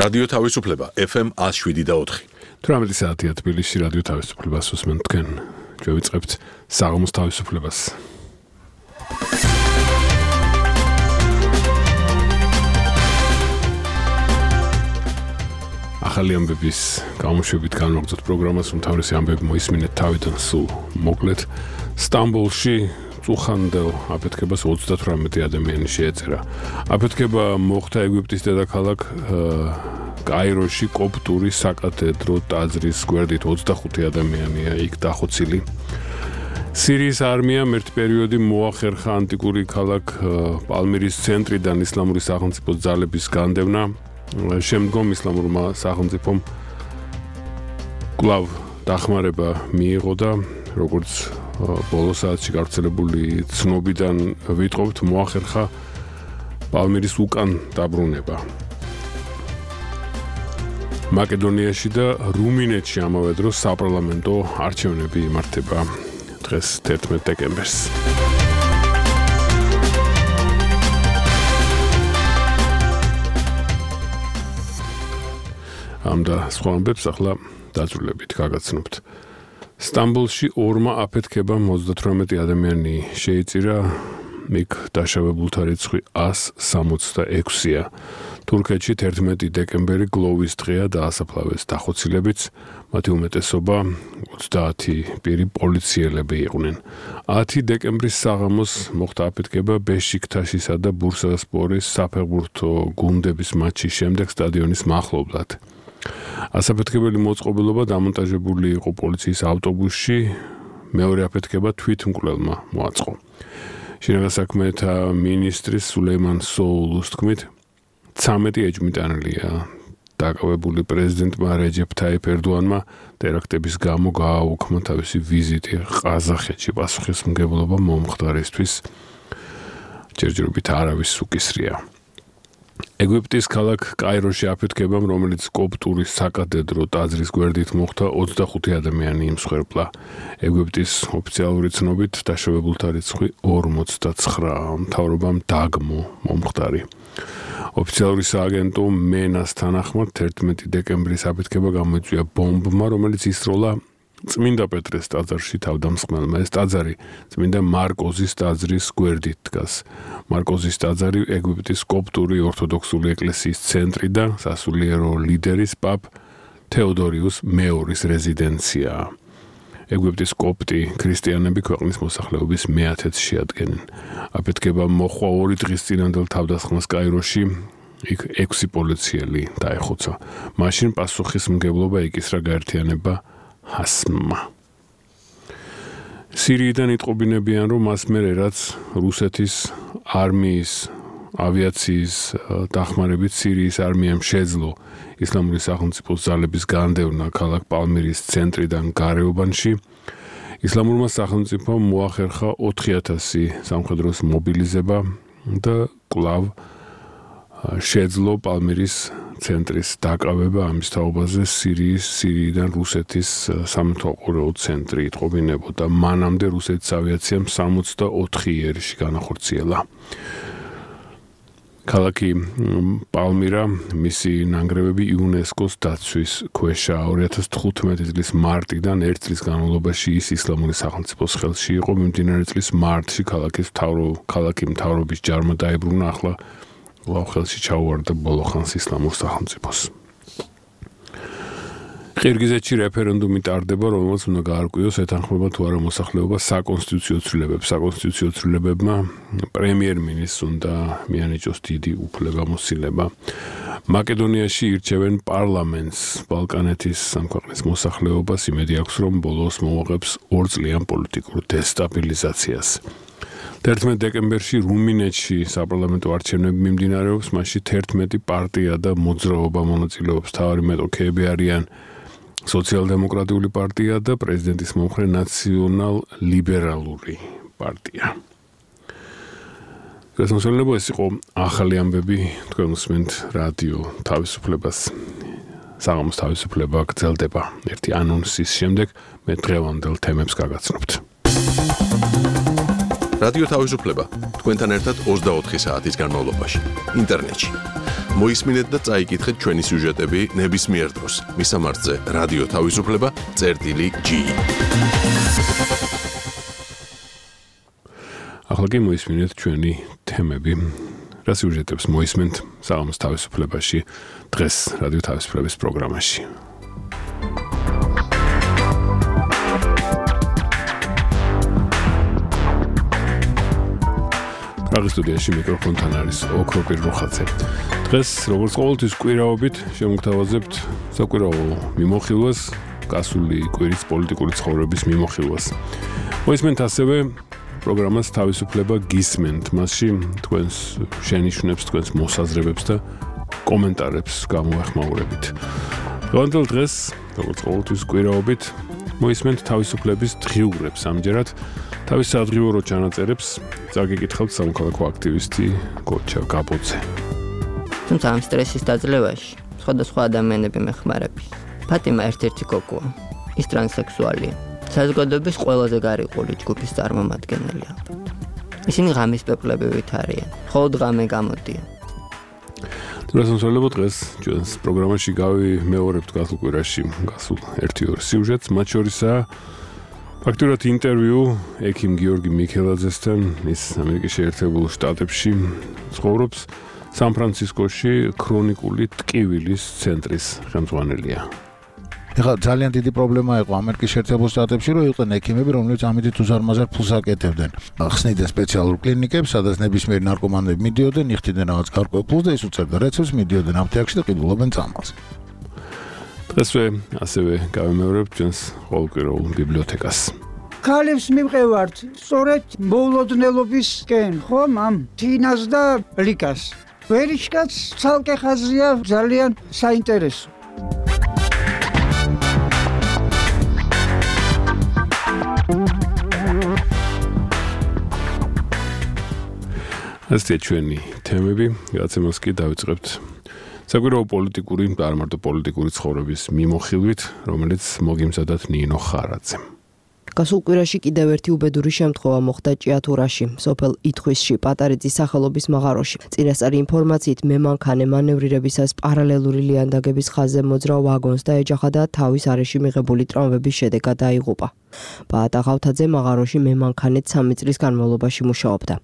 რადიო თავისუფლება FM 107.4. 18 საათია თბილისში რადიო თავისუფლებას უსმენთ თქვენ. ჩვენ ვიწყებთ საღამოს თავისუფლებას. ახალი ამბების გამოშვებით განვაგრძოთ პროგრამას, უმთავრესი ამბები მოისმინეთ თავიდან სულ მოკლედ. სტამბოლში წუხანდელ აფეთქებას 38 ადამიანი შეეწერა. აფეთქება მოხდა ეგვიპტის დედაქალაქ კაიროში კოპტური საკათედრო ტაძრის გვერდით 25 ადამიანია იქ დახოცილი. სირიის არმიამ ერთ პერიოდი მოახერხა ანტიკური ქალაქ პალმირის ცენტრიდან ისლამური სახელმწიფო ძალების განდევნა. შემდგომ ისლამურმა სახელმწიფომ კვლავ დახმარება მიიღო და როგორც ბოლო საათში გავრცელებული ცნობიდან ვიტყობთ, მოახერხა პალმირის უკან დაბრუნება. მაკედონიაში და რუმინეთში ამავე დროს საპარლამენტო არჩევნები იმართება დღეს 11 დეკემბერს. ამ და სხვა ამბებს ახლა დაწვრილებით გაგაცნობთ. სტამბოლში ორმა აფეთქებამ 38 ადამიანი შეიწირა, იქ დაშავებულთა რიცხვი 166-ია. თურქეთში 11 დეკემბერი გლოვის დღეა დაასაფლავეს დახოცილებიც, მათი უმეტესობა 30 პირი პოლიციელები იყვნენ. 10 დეკემბრის საღამოს მოხდა აფეთქება ბეშიქტაშისა და ბურსასპორის საფეხბურთო გუნდების მატჩის შემდეგ სტადიონის მახლობლად. ასაფეთქებელი მოწყობილობა დამონტაჟებული იყო პოლიციის ავტობუსში, მეორე აფეთქება თვითმკვლელმა მოაწყო. შინაგან საქმეთა მინისტრის სულეიმან სოულუს თქმით, 13 ეჭვმიტანელია დაკავებული პრეზიდენტმა რეჯეფ თაიფ ერდოანმა ტერაქტების გამო გააუქმა თავისი ვიზიტი ყაზახეთში. პასუხისმგებლობა მომხდარისთვის ჯერჯერობით არავის უკისრია. ეგვიპტის ქალაქ კაიროში აფეთქებამ, რომელიც კოპტური საკათედრო ტაძრის გვერდით მოხდა, 25 ადამიანი იმსხვერპლა. ეგვიპტის ოფიციალური ცნობით დაშავებულთა რიცხვი 49-ა. მთავრობამ დაგმო მომხდარი. ოფიციალური სააგენტო მენას თანახმად 11 დეკემბრის აფეთქება გამოიწვია ბომბმა, რომელიც ისროლა წმინდა პეტრეს ტაძარში თავდამსხმელმა. ეს ტაძარი წმინდა მარკოზის ტაძრის გვერდით დგას. მარკოზის ტაძარი ეგვიპტის კოპტური ორთოდოქსული ეკლესიის ცენტრი და სასულიერო ლიდერის პაპ თეოდორიუს მეორის რეზიდენციაა. ეგვიპტის კოპტი ქრისტიანები ქვეყნის მოსახლეობის მე-10-ს შეადგენენ. აფეთქება მოხდა 2 დღის წინანდელ თავდასხმას კაიროში, იქ 6 პოლიციელი დაეხოცა. მაშინ პასუხისმგებლობა იკისრა გაერთიანება ჰასმა. სირიიდან იტყობინებიან, რომ მას მერე რაც რუსეთის არმიის ავიაციის დახმარებით სირიის არმიამ შეძლო ისლამური სახელმწიფოს ძალების განდევნა ქალაქ პალმირის ცენტრიდან გარეუბანში, ისლამურმა სახელმწიფომ მოახერხა 4000 სამხედროს მობილიზება და კვლავ შეძლო პალმირის ცენტრის დაკავება. ამის თაობაზე სირიიდან რუსეთის სამეთვალყურეო ცენტრი იტყობინებოდა. მანამდე რუსეთის ავიაციამ 64 იერიში განახორციელა. ქალაქი პალმირა მისი ნანგრევები იუნესკოს დაცვის ქვეშაა. 2015 წლის მარტიდან 1 წლის განმავლობაში ის ისლამური სახელმწიფოს ხელში იყო. მიმდინარე წლის მარტში ქალაქი მთავრობის ჯარმა დაებრუნა, ახლა ხელში ჩაუვარდა ბოლო ხანს ისლამურ სახელმწიფოს. ყირგიზეთში რეფერენდუმი ტარდება, რომელსაც უნდა გაარკვიოს ეთანხმება თუ არა მოსახლეობა საკონსტიტუციო ცვლილებებს. საკონსტიტუციო ცვლილებებმა პრემიერ-მინისტრს უნდა მიანიჭოს დიდი უფლებამოსილება. მაკედონიაში ირჩევენ პარლამენტს. ბალკანეთის სამქვეყნის მოსახლეობას იმედი აქვს, რომ ბოლოს მოუღებს 2 წლიან პოლიტიკურ დესტაბილიზაციას. 11 დეკემბერში რუმინეთში საპარლამენტო არჩევნები მიმდინარეობს, მასში 11 პარტია და მოძრაობა მონაწილეობს. მთავარი მეტოქეები არიან სოციალ-დემოკრატიული პარტია და პრეზიდენტის მომხრე ნაციონალ-ლიბერალური პარტია. გასამსვლელობა ეს იყო ახალი ამბები, თქვენ უსმენთ რადიო თავისუფლებას. საღამოს თავისუფლება გრძელდება. ერთი ანონსის შემდეგ მე დღევანდელ თემებს გაგაცნობთ. რადიო თავისუფლება თქვენთან ერთად 24 საათის განმავლობაში ინტერნეტში მოისმინეთ და წაიკითხეთ ჩვენი სიუჟეტები ნებისმიერ დროს. მისამართზე რადიო თავისუფლება წერტილი G. ახლა კი მოისმინეთ ჩვენი თემები. რა სიუჟეტებს მოისმენთ საღამოს თავისუფლებაში დღეს რადიო თავისუფლების პროგრამაში. პრაღის სტუდიაში მიკროფონთან არის ოქროპირ რუხაძე. დღეს როგორც ყოველთვის კვირაობით შემოგთავაზებთ საკვირაო მიმოხილვას, გასული კვირის პოლიტიკური ცხოვრების მიმოხილვას. მოისმენთ ასევე პროგრამას თავისუფლება გისმენთ, მასში თქვენს შენიშვნებს, თქვენს მოსაზრებებს და კომენტარებს გამოეხმაურებით. დღევანდელ დღეს, როგორც ყოველთვის კვირაობით, მოისმენთ თავისუფლების დღიურებს. ამჯერად თავის სადღიურო ჩანაწერებს წაგიკითხავთ სამოქალაქო აქტივისტი გოჩა გაბოძე. თუმცა ამ სტრესის დაძლევაში სხვადასხვა ადამიანები მეხმარების. ფატიმა ერთ-ერთი გოგოა, ის ტრანსექსუალია. საზოგადოების ყველაზე გარიყული ჯგუფის წარმომადგენელია. ისინი ღამის პეპლებივით არიან, მხოლოდ ღამე გამოდიან. დასასრულებლად დღეს ჩვენს პროგრამაში გავიმეორებთ გასულ კვირაში გასულ 1-2 სიუჟეტს, მათ შორისაა ფაქტურად ინტერვიუ ექიმ გიორგი მიქელაძესთან, ის ამერიკის შეერთებულ შტატებში ცხოვრობს, სან-ფრანცისკოში ქრონიკული ტკივილის ცენტრის ხელმძღვანელია. ეხლა ძალიან დიდი პრობლემა იყო ამერიკის შეერთებულ შტატებში, რომ იყვნენ ექიმები, რომლებიც ამით უზარმაზარ ფულს აკეთებდნენ. ხსნიდნენ სპეციალურ კლინიკებს, სადაც ნებისმიერი ნარკომანები მიდიოდნენ, იხდიდნენ რაღაც გარკვეულ ფულს და ის უწევდა რეცეპტს, მიდიოდნენ აპტეკაში და ყიდულობდნენ წამალს. დღესვე ასევე გავიმეორებთ ჩვენს ყოველკვირეულ ბიბლიოთეკას. ქალებს მივყევართ სწორედ მოულოდნელობისკენ, ხომ ამ თინას და ლიკას. ვერიშკაც ცალკე ხაზია ძალიან საინტერესო. ასეთი ჩვენი თემები, გადაცემას კი დავიწყებთ საკვირაო პოლიტიკური და არ მარტო პოლიტიკური ცხოვრების მიმოხილვით, რომელიც მოგიმზადათ ნინო ხარაძემ. გასულ კვირაში კიდევ ერთი უბედური შემთხვევა მოხდა ჭიათურაში, სოფელ ითხვისში, პატარიძის სახელობის მაღაროში. წინასწარი ინფორმაციით მემანქანე მანევრირებისას პარალელური ლიანდაგების ხაზზე მოძრაო ვაგონს და ეჯახა და თავის არეში მიღებული ტრავმების შედეგად დაიღუპა. ბაატა ღავთაძე მაღაროში მემანქანეთ 3 წლის განმავლობაში მუშაობდა.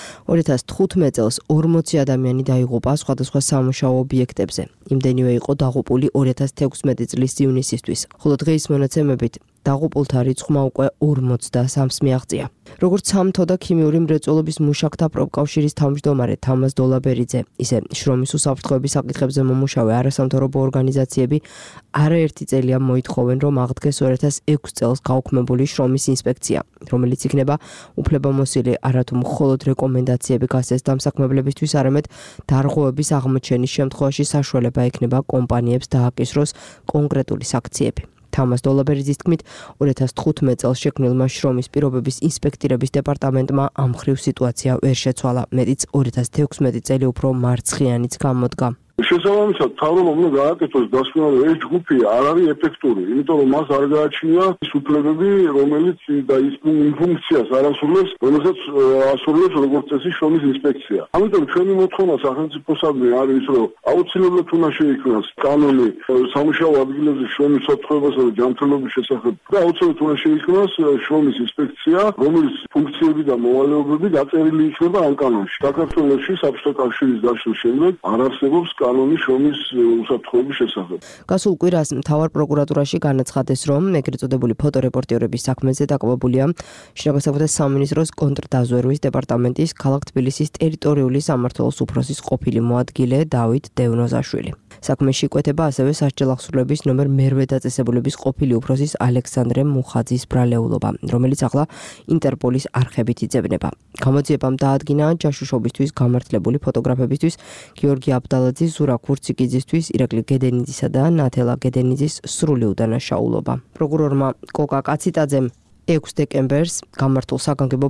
2015 წელს 40 ადამიანი დაიღუპა სხვადასხვა სამუშაო ობიექტებზე. იმდენივე იყო დაღუპული 2016 წლის ივნისისთვის, ხოლო დღეის მონაცემებით დაღუპულთა რიცხვმა უკვე 43-ს მიაღწია. როგორც სამთო და ქიმიური მრეწველობის მუშაკთა პროფკავშირის თავმჯდომარე თამაზ დოლაბერიძე, ისე შრომის უსაფრთხოების საკითხებზე მომუშავე არასამთავრობო ორგანიზაციები არაერთი წელია მოითხოვენ, რომ აღდგეს 2006 წელს გაუქმებული შრომის ინსპექცია, რომელიც იქნება უფლებამოსილი არათუ მხოლოდ რეკომენდაციები გასცეს დამსაქმებლებისთვის, არამედ დარღვევების აღმოჩენის შემთხვევაში საშუალება ექნება კომპანიებს დააკისროს კონკრეტული საქციები. თამაზ დოლაბერიძის თქმით, 2015 წელს შექმნილმა შრომის პირობების ინსპექტირების დეპარტამენტმა ამ მხრივ სიტუაცია ვერ შეცვალა, მეტიც 2016 წელი უფრო მარცხიანიც გამოდგა. შესაბამისად, თავრობამ უნდა გააკეთოს დასკვნა, რომ ეს ჯგუფი არ არის ეფექტური, იმიტომ რომ მას არ გააჩნია ის უფლებები, რომელიც და ის ფუნქციას არ ასრულებს, რომელსაც ასრულებს როგორც წესი შრომის ინსპექცია. ამიტომ ჩვენი მოთხოვნა სახელმწიფოსადმი არის, რომ აუცილებლად უნდა შეიქმნას კანონი სამუშაო ადგილებზე შრომის უსაფრთხოებასა და ჯანმრთელობის შესახებ და აუცილებლად უნდა შეიქმნას შრომის ინსპექცია, რომლის ფუნქციები და მოვალეობები დაწერილი იქნება ამ კანონში. საქართველოში საბჭოთა კავშირის დაშლის შემდეგ არ არსებობს კანონი შრომის უსაფრთხოების შესახებ. გასულ კვირას მთავარ პროკურატურაში განაცხადეს, რომ ეგრეთ წოდებული ფოტორეპორტიორების საქმეზე დაკავებულია შინაგან საქმეთა სამინისტროს კონტრდაზვერვის დეპარტამენტის ქალაქ თბილისის ტერიტორიული სამმართველოს უფროსის ყოფილი მოადგილე დავით დევნოზაშვილი. საქმეში იკვეთება ასევე სასჯელ აღსრულების ნომერ მერვე დაწესებულების ყოფილი უფროსის ალექსანდრე მუხაძის ბრალეულობა, რომელიც ახლა ინტერპოლის არხებით იძებნება. გამოძიებამ დაადგინა ჯაშუშობისთვის გამართლებული ფოტოგრაფებისთვის გიორგი აბდალაძის, ზურა ქურციკიძისთვის, ირაკლი გედენიძისა და ნათელა გედენიძის სრული უდანაშაულობა. პროკურორმა კოკა კაციტაძემ 6 დეკემბერს გამართულ საგანგებო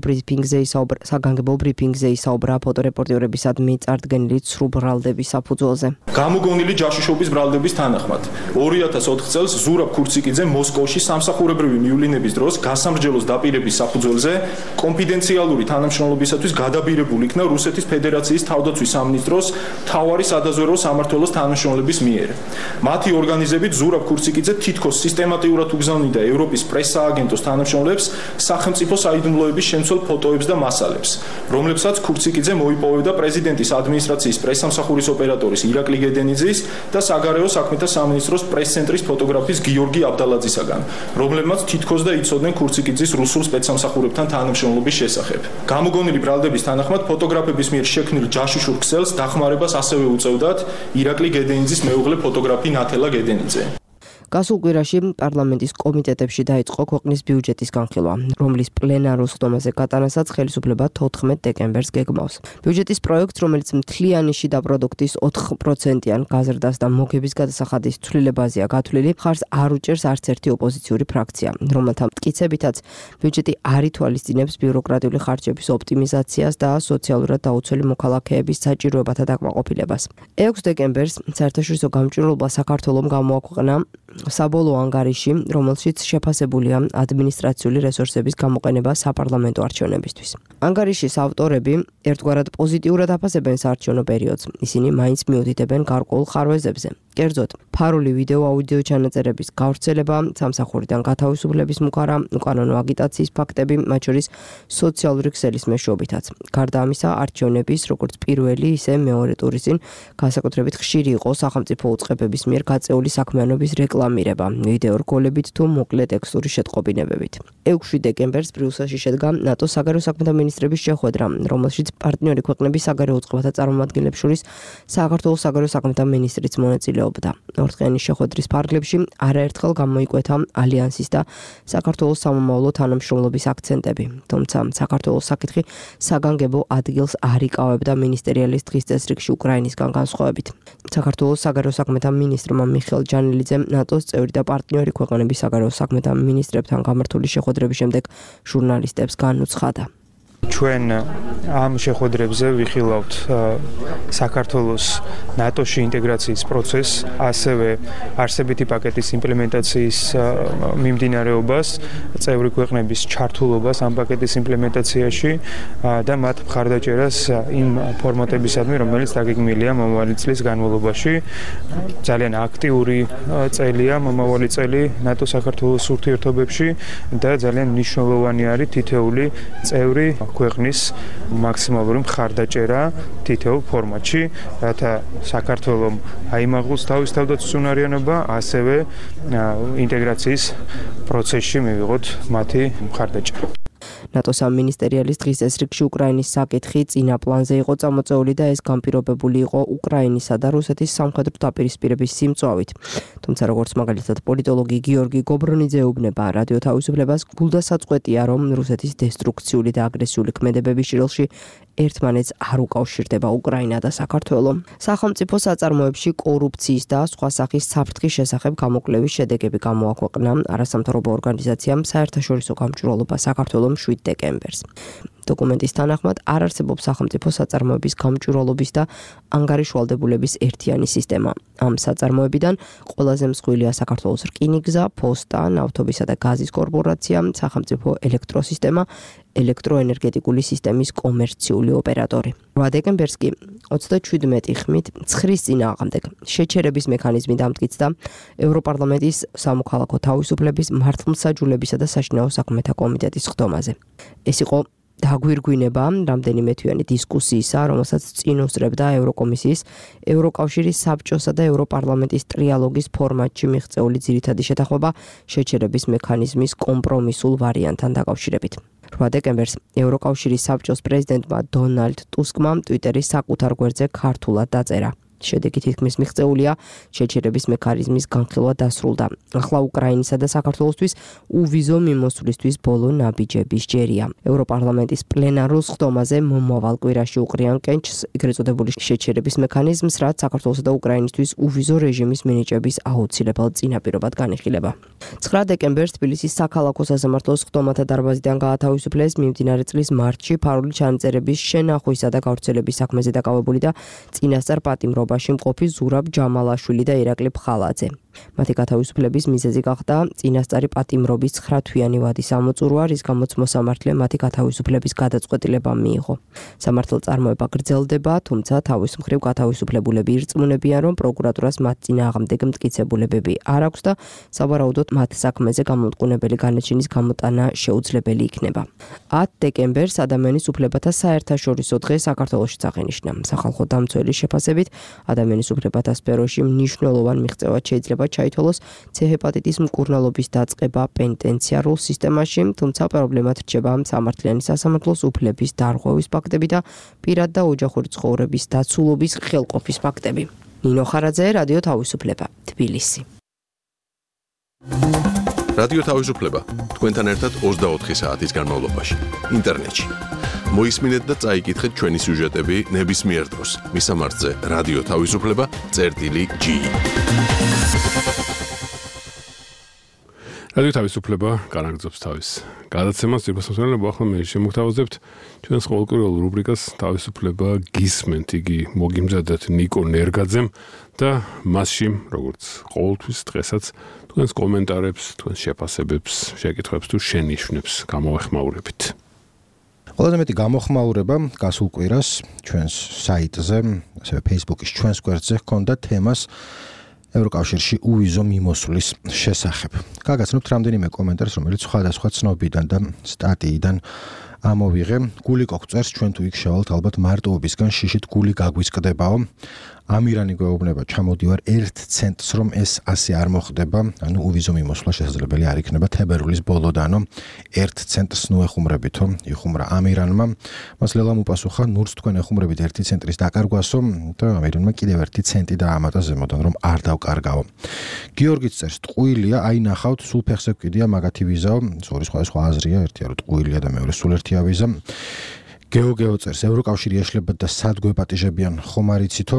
ბრიფინგზე ისაუბრა ფოტორეპორტერებისადმი წარდგენილი ცრუ ბრალდების საფუძველზე. გამოგონილი ჯაშუშობის ბრალდების თანახმად 2004 წელს ზურაბ ქურციკიძე მოსკოვში სამსახურებრივი მივლინების დროს გასამრჯელოს დაპირების საფუძველზე კონფიდენციალური თანამშრომლობისათვის გადაბირებული იქნა რუსეთის ფედერაციის თავდაცვის სამინისტროს მთავარი სადაზვერვო სამმართველოს თანამშრომლების მიერ. მათი ორგანიზებით ზურაბ ქურციკიძე თითქოს სისტემატიურად უგზავნიდა ევროპის პრესსააგენტოს თანამშრომლებს სახელმწიფო საიდუმლოების შემცველ ფოტოებს და მასალებს, რომლებსაც ქურციკიძე მოიპოვებდა პრეზიდენტის ადმინისტრაციის პრესსამსახურის ოპერატორის ირაკლი გედენიძის და საგარეო საქმეთა სამინისტროს პრესცენტრის ფოტოგრაფის გიორგი აბდალაძისაგან, რომლებმაც თითქოს და იცოდნენ ქურციკიძის რუსულ სპეცსამსახურებთან თანამშრომლობის შესახებ. გამოგონილი ბრალდების თანახმად ფოტოგრაფების მიერ შექმნილ ჯაშუშურ ქსელს დახმარებას ასევე უწევდათ ირაკლი გედენიძის მეუღლე ფოტოგრაფი ნათელა გედენიძე. გასულ კვირაში პარლამენტის კომიტეტებში დაიწყო ქვეყნის ბიუჯეტის განხილვა, რომლის პლენარულ ხდომაზე გატანასაც ხელისუფლება 14 დეკემბერს გეგმავს. ბიუჯეტის პროექტს, რომელიც მთლიანი შიდა პროდუქტის 4%-იან გაზრდას და მოგების გადასახადის ცვლილებაზეა გათვლილი, მხარს არ უჭერს არც ერთი ოპოზიციური ფრაქცია, რომელთა მტკიცებითაც ბიუჯეტი არ ითვალისწინებს ბიუროკრატიული ხარჯების ოპტიმიზაციას და სოციალურად დაუცველი მოქალაქეების საჭიროებათა დაკმაყოფილებას. 6 დეკემბერს საერთაშორისო გამჭვირვალობა საქართველომ გამოაქვეყნა საბოლოო ანგარიში, რომელშიც შეფასებულია ადმინისტრაციული რესურსების გამოყენება საპარლამენტო არჩევნებისთვის. ანგარიშის ავტორები ერთგვარად პოზიტიურად აფასებენ საარჩევნო პერიოდს. ისინი მაინც მიუთითებენ გარკვეულ ხარვეზებზე. კერძოდ, ფარული ვიდეო-აუდიო ჩანაწერების გავრცელება, სამსახურიდან გათავისუფლების მუქარა, უკანონო აგიტაციის ფაქტები, მათ შორის სოციალური ქსელის მეშვეობითაც. გარდა ამისა, არჩევნების როგორც პირველი, ისე მეორე ტურის წინ განსაკუთრებით ხშირი იყო სახელმწიფო უწყებების მიერ გაწეული საქმიანობის რეკლამირება, ვიდეო რგოლებით თუ მოკლე ტექსტური შეტყობინებებით. 6 დეკემბერს ბრიუსელში შედგა ნატოს საგარეო საქმეთა მინისტრების შეხვედრა, რომელშიც პარტნიორი ქვეყნების საგარეო უწყებათა წარმომადგენლებს შორის საქართველოს საგარეო საქმეთა მინისტრიც მონაწილეობდა. ორდღიანი შეხვედრის ფარგლებში არაერთხელ გამოიკვეთა ალიანსის და საქართველოს სამომავლო თანამშრომლობის აქცენტები, თუმცა საქართველოს საკითხი საგანგებო ადგილს არ იკავებდა მინისტერიალის დღის წესრიგში უკრაინისგან განსხვავებით. საქართველოს საგარეო საქმეთა მინისტრმა მიხეილ ჯანელიძემ ნატოს წევრი და პარტნიორი ქვეყნების საგარეო საქმეთა მინისტრებთან გამართული შეხვედრების შემდეგ ჟურნალისტებს განუცხადა. ჩვენ ამ შეხვედრებზე ვიხილავთ საქართველოს ნატოში ინტეგრაციის პროცესს, ასევე არსებითი პაკეტის იმპლემენტაციის მიმდინარეობას, წევრი ქვეყნების ჩართულობას ამ პაკეტის იმპლემენტაციაში და მათ მხარდაჭერას იმ ფორმატებისადმი, რომელიც დაგეგმილია მომავალი წლის განმავლობაში. ძალიან აქტიური წელია მომავალი წელი ნატო-საქართველოს ურთიერთობებში და ძალიან მნიშვნელოვანი არის თითეული წევრი ქვეყნის მაქსიმალური მხარდაჭერა თითოეულ ფორმატში, რათა საქართველოს აიმაღლოს თავის თავდაცვისუნარიანობა, ასევე ინტეგრაციის პროცესში მივიღოთ მათი მხარდაჭერა. ნატოს სამინისტერიალის დღის წესრიგში უკრაინის საკითხი წინა პლანზე იყო წამოწეული და ეს განპირობებული იყო უკრაინისა და რუსეთის სამხედრო დაპირისპირების სიმწვავით. თუმცა როგორც მაგალითად პოლიტოლოგი გიორგი გობრონიძე ეუბნება, რადიო თავისუფლებას გულდასაწყვეტია, რომ რუსეთის დესტრუქციული და აგრესიული ქმედებების ჭრილში ერთმანეთს არ უკავშირდება უკრაინა და საქართველო. სახელმწიფო საწარმოებში კორუფციის და სხვა სახის საფრთხის შესახებ გამოკვლევის შედეგები გამოაქვეყნა არასამთავრობო ორგანიზაციამ საერთაშორისო გამჭვირვალობა საქართველოს 7 დეკემბერს. დოკუმენტის თანახმად არ არსებობს სახელმწიფო საწარმოების გამჭვირვალობის და ანგარიშვალდებულების ერთიანი სისტემა. ამ საწარმოებიდან ყველაზე მსხვილია საქართველოს რკინიგზა, პოსტა, ნავთობისა და გაზის კორპორაცია, სახელმწიფო ელექტროსისტემა, ელექტროენერგეტიკული სისტემის კომერციული ოპერატორი. 8 დეკემბერს კი 37 ხმით ცხვრის წინააღმდეგ შეჩერების მექანიზმი დამტკიცდა ევროპარლამენტის სამოქალაქო თავისუფლების მართლმსაჯულებისა და საშინაო საქმეთა კომიტეტის ხდომაზე. ეს იყო დაგვირგვინება რამდენიმე თვიანი დისკუსიისა, რომელსაც წინ უსწრებდა ევროკომისიის, ევროკავშირის საბჭოსა და ევროპარლამენტის ტრიალოგის ფორმატში მიღწეული ძირითადი შეთანხმება შეჩერების მექანიზმის კომპრომისულ ვარიანტთან დაკავშირებით. 8 დეკემბერს ევროკავშირის საბჭოს პრეზიდენტმა დონალდ ტუსკმა ტვიტერის საკუთარ გვერდზე ქართულად დაწერა: შედეგი თითქმის მიღწეულია, შეჩერების მექანიზმის განხილვა დასრულდა. ახლა უკრაინისა და საქართველოსთვის უვიზო მიმოსვლისთვის ბოლო ნაბიჯების ჯერია. ევროპარლამენტის პლენარულ სხდომაზე მომავალ კვირაში უყრიან კენჭს ეგრეთ წოდებული შეჩერების მექანიზმს, რაც საქართველოსა და უკრაინისთვის უვიზო რეჟიმის მინიჭების აუცილებელ წინაპირობად განიხილება. 9 დეკემბერს თბილისის საქალაქო სასამართლოს სხდომათა დარბაზიდან გაათავისუფლეს მიმდინარე წლის მარტში ფარული ჩანაწერების შენახვისა და გავრცელების საქმეზე დაკავებული და წინასწარ პატიმრობაში მყოფი ზურაბ ჯამალაშვილი და ირაკლი ფხალაძე. მათი გათავისუფლების მიზეზი გახდა წინასწარი პატიმრობის 9-თვიანი ვადის ამოწურვა, რის გამოც მოსამართლემ მათი გათავისუფლების გადაწყვეტილება მიიღო. სამართალ წარმოება გრძელდება, თუმცა თავის მხრივ გათავისუფლებულები ირწმუნებიან, რომ პროკურატურას მათ წინააღმდეგ მტკიცებულებები არ აქვს და სავარაუდოდ მათ საქმეზე გამომტყუნებელი განაჩენის გამოტანა შეუძლებელი იქნება. 10 დეკემბერს ადამიანის უფლებათა საერთაშორისო დღე საქართველოშიც აღინიშნა. სახალხო დამცველის შეფასებით, ადამიანის უფლებათა სფეროში მნიშვნელოვან მიღწევად შეიძლება ჩაითვალოს C-ჰეპატიტის მკურნალობის დაწყება პენიტენციარულ სისტემაში, თუმცა პრობლემად რჩება სამართლიანი სასამართლოს უფლების დარღვევის ფაქტები და პირად და ოჯახური ცხოვრების დაცულობის ხელყოფის ფაქტები. ნინო ხარაძე, რადიო თავისუფლება, თბილისი. რადიო თავისუფლება თქვენთან ერთად 24 საათის განმავლობაში ინტერნეტში. მოისმინეთ და წაიკითხეთ ჩვენი სიუჟეტები ნებისმიერ დროს. მისამართზე რადიო თავისუფლება.gi. რადიო თავისუფლება განაგრძობს თავის გადაცემას. ძირფასმოსმენელებო ახლა მე შემოგთავაზებთ ჩვენს ყოველკვირეულ რუბრიკას თავისუფლება გისმენთ. იგი მოგიმზადათ ნიკო ნერგაძემ და მასში, როგორც ყოველთვის დღესაც თქვენს კომენტარებს, თქვენს შეფასებებს, შეკითხვებს თუ შენიშვნებს გამოვეხმაურებით. ყველაზე მეტი გამოხმაურება გასულ კვირას ჩვენს საიტზე, ასევე Facebook-ის ჩვენს გვერდზე ჰქონდა თემას ევროკავშირში უვიზო მიმოსვლის შესახებ. გაგაცნობთ რამდენიმე კომენტარს, რომელიც სხვადასხვა ცნობიდან და სტატიიდან ამოვიღე. გული გოგწერს, ჩვენ თუ იქ შევალთ, ალბათ მარტოობისგან შიშით გული გაგვისკდებაო. ამირანი გვეუბნება, ჩამოდივარ 1 ცენტს, რომ ეს ასე არ მოხდება, ანუ უვიზო მიმოსვლა შესაძლებელი არ იქნება თებერვლის ბოლოდანო 1 ცენტს ნუ ეხუმრებითო, იხუმრა ამირანმა. მას ლელამ უპასუხა, ნურს თქვენ ეხუმრებით 1 ცენტრის დაკარგვასო და ამირანმა კიდევ 1 ცენტი დაამატა ზემოდან, რომ არ დავკარგაო. გიორგიც წერს, ტყუილია, აი ნახავთ, სულ ფეხზე ვკიდია მაგათი ვიზაო, ორი სხვა აზრია, ერთია რომ ტყუილია და მეორე სულ ერთია ვიზა. გეოგეო წერს, ევროკავშირი ეშლებათ და სად გვეპატიჟებიან, ხომ არ იცითო?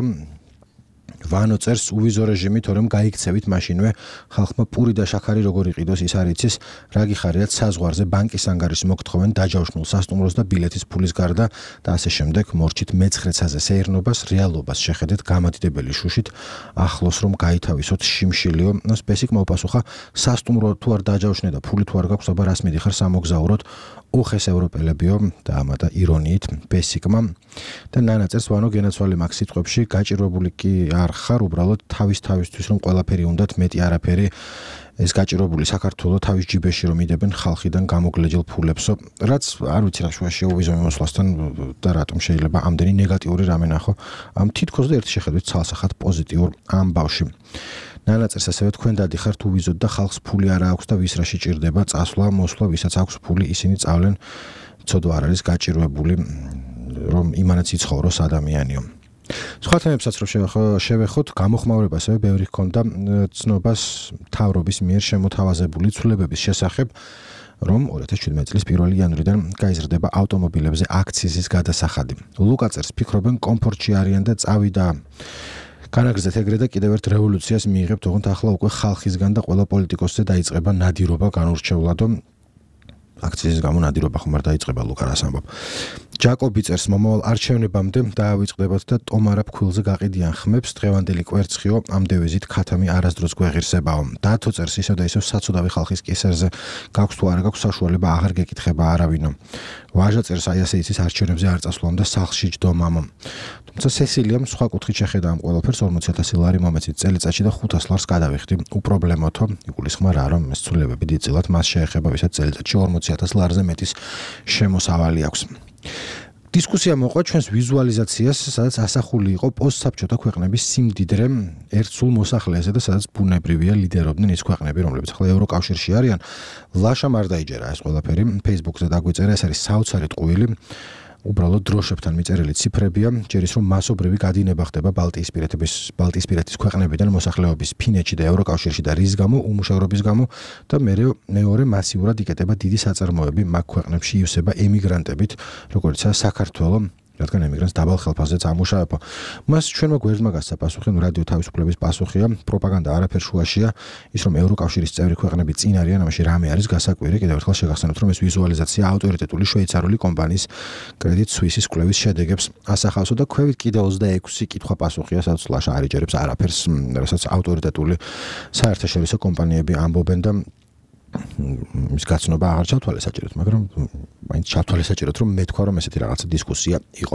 ვანო წერს, უვიზო რეჟიმი, თორემ გაიქცევით მაშინვე ხალხმა პური და შაქარი როგორ იყიდოს ის არ იცის, რა გიხარიათ საზღვარზე ბანკის ანგარიშს მოგთხოვენ დაჯავშნულ სასტუმროს და ბილეთის ფულის გარდა და ასე შემდეგ მორჩით მეცხრეცაზე სეირნობას, რეალობას შეხედეთ გამადიდებელი შუშით, ახლოს რომ გაითავისოთ შიმშილიო. სპესიკ მოპასუხა, სასტუმრო თუ არ დაჯავშნე და ფული თუ არ გაქვს, აბა რას მიდიხარ სამოგზაუროთ, უხეს ევროპელებიო და ამადა ირონიით ბესიკმა. და ნანა წერს, ვანო გენაცვალე მაგ სიტყვებში გაჭირვებული კი არ ხარ, უბრალოდ თავისთვის რომ ყველაფერი უნდათ, მეტი არაფერი. ეს გაჭირვებული საქართველოს თავის ჯიბეში რომ იდებენ ხალხიდან გამოგლეჯილ ფულებსო, რაც არ ვიცი რა შუაში უვიზო მიმოსვლასთან და რატომ შეიძლება ამდენი ნეგატიური რამე ნახო. ამ თითქოს და ერთი შეხედვით ცალსახად პოზიტიურ ამბავში. ნანა წერს ასევე, თქვენ დადიხართ უვიზოდ და ხალხს ფული არ აქვს და ვის რაში ჭირდება წასვლა, მოსვლა, ვისაც აქვს ფული, ისინი წავლენ, ცოდვა არ არის გაჭირვებული, რომ იმანაც იცხოვროს ადამიანიო. სხვა თემებსაც რომ შევეხოთ, გამოხმაურება ასევე ბევრი ჰქონდა ცნობას მთავრობის მიერ შემოთავაზებული ცვლილებების შესახებ, რომ 2017 წლის 1 იანვრიდან გაიზრდება ავტომობილებზე აქციზის გადასახადი. ლუკა წერს, ფიქრობენ კომფორტში არიან და წავიდა განაგრძეთ ეგრე და კიდევ ერთ რევოლუციას მიიღებთ, ოღონდ ახლა უკვე ხალხისგან და ყველა პოლიტიკოსზე დაიწყება ნადირობა განურჩევლადო. აქციზის გამო ნადირობა ხომ არ დაიწყება, ლუკა რას ამბობ. ჯაკობი წერს, მომავალ არჩევნებამდე დაავიწყდებათ და ტომარა ფქვილზე გაყიდიან ხმებს, დღევანდელი კვერცხიო, ამ დევიზით ქათამი არასდროს გვეღირსებაო. დათო წერს, ისევ და ისევ საცუდავი ხალხის კისერზე გაქვს თუ არა გაქვს საშუალება აღარ გეკითხება არავინო. ვაჟა წერს, აი ასე იცის არჩევნებზე არ წასვლამ და სახლში ჯდომამო. თუმცა სესილიამ სხვა კუთხით შეხედა ამ ყველაფერს, 40,000 ლარი მომეცით წელიწადში და 500 ლარს გადავიხდი. უპრობლემოთო, იგულისხმა რა, რომ ეს ცვლილებები დიდწილად მას შეეხება, ვისაც წელიწადში 40,000 ლარზე მეტის შემოსავალი აქვს. დისკუსია მოყვა ჩვენს ვიზუალიზაციას, სადაც ასახული იყო პოსტსაბჭოთა ქვეყნების სიმდიდრე ერთ სულ მოსახლეზე და სადაც ბუნებრივია ლიდერობდნენ ის ქვეყნები, რომლებიც ახლა ევროკავშირში არიან. ლაშამ არ დაიჯერა ეს ყველაფერი, Facebook-ზე დაგვიწერა, ეს არის საოცარი ტყუილი. უბრალოდ დროშებთან მიწერილი ციფრებია, ჯერის რომ მასობრივი გადინება ხდება ბალტიისპირეთის ქვეყნებიდან მოსახლეობის ფინეთში და ევროკავშირში და რის გამო უმუშევრობის გამო და მეორე მასიურად იკეტება დიდი საწარმოები მაგ ქვეყნებში ივსება ემიგრანტებით, როგორიცაა საქართველო, რადგან ემიგრანტს დაბალ ხელფასზე წამუშავება. მას ჩვენმა გვერდმა გასცა პასუხი, რადიო თავისუფლების პასუხია, პროპაგანდა არაფერ შუაშია, ის რომ ევროკავშირის წევრი ქვეყნები წინ არიან, ამაში რამე არის გასაკვირი. კიდევ ერთხელ შეგახსენებთ, რომ ეს ვიზუალიზაცია ავტორიტეტული შვეიცარიული კომპანიის Credit Suisse-ის კვლევის შედეგებს ასახავსო და ქვევით კიდევ 26 კითხვა პასუხია, სადაც ლაშა არ იჯერებს არაფერს, რასაც ავტორიტეტული საერთაშორისო კომპანიები ამბობენ და ის გაცნობა აღარ ჩავთვალე, მაგრამ მაინც ჩავთვალე საჭიროდ, რომ მე თქვა, რომ ესეთი რაღაცა დისკუსია იყო.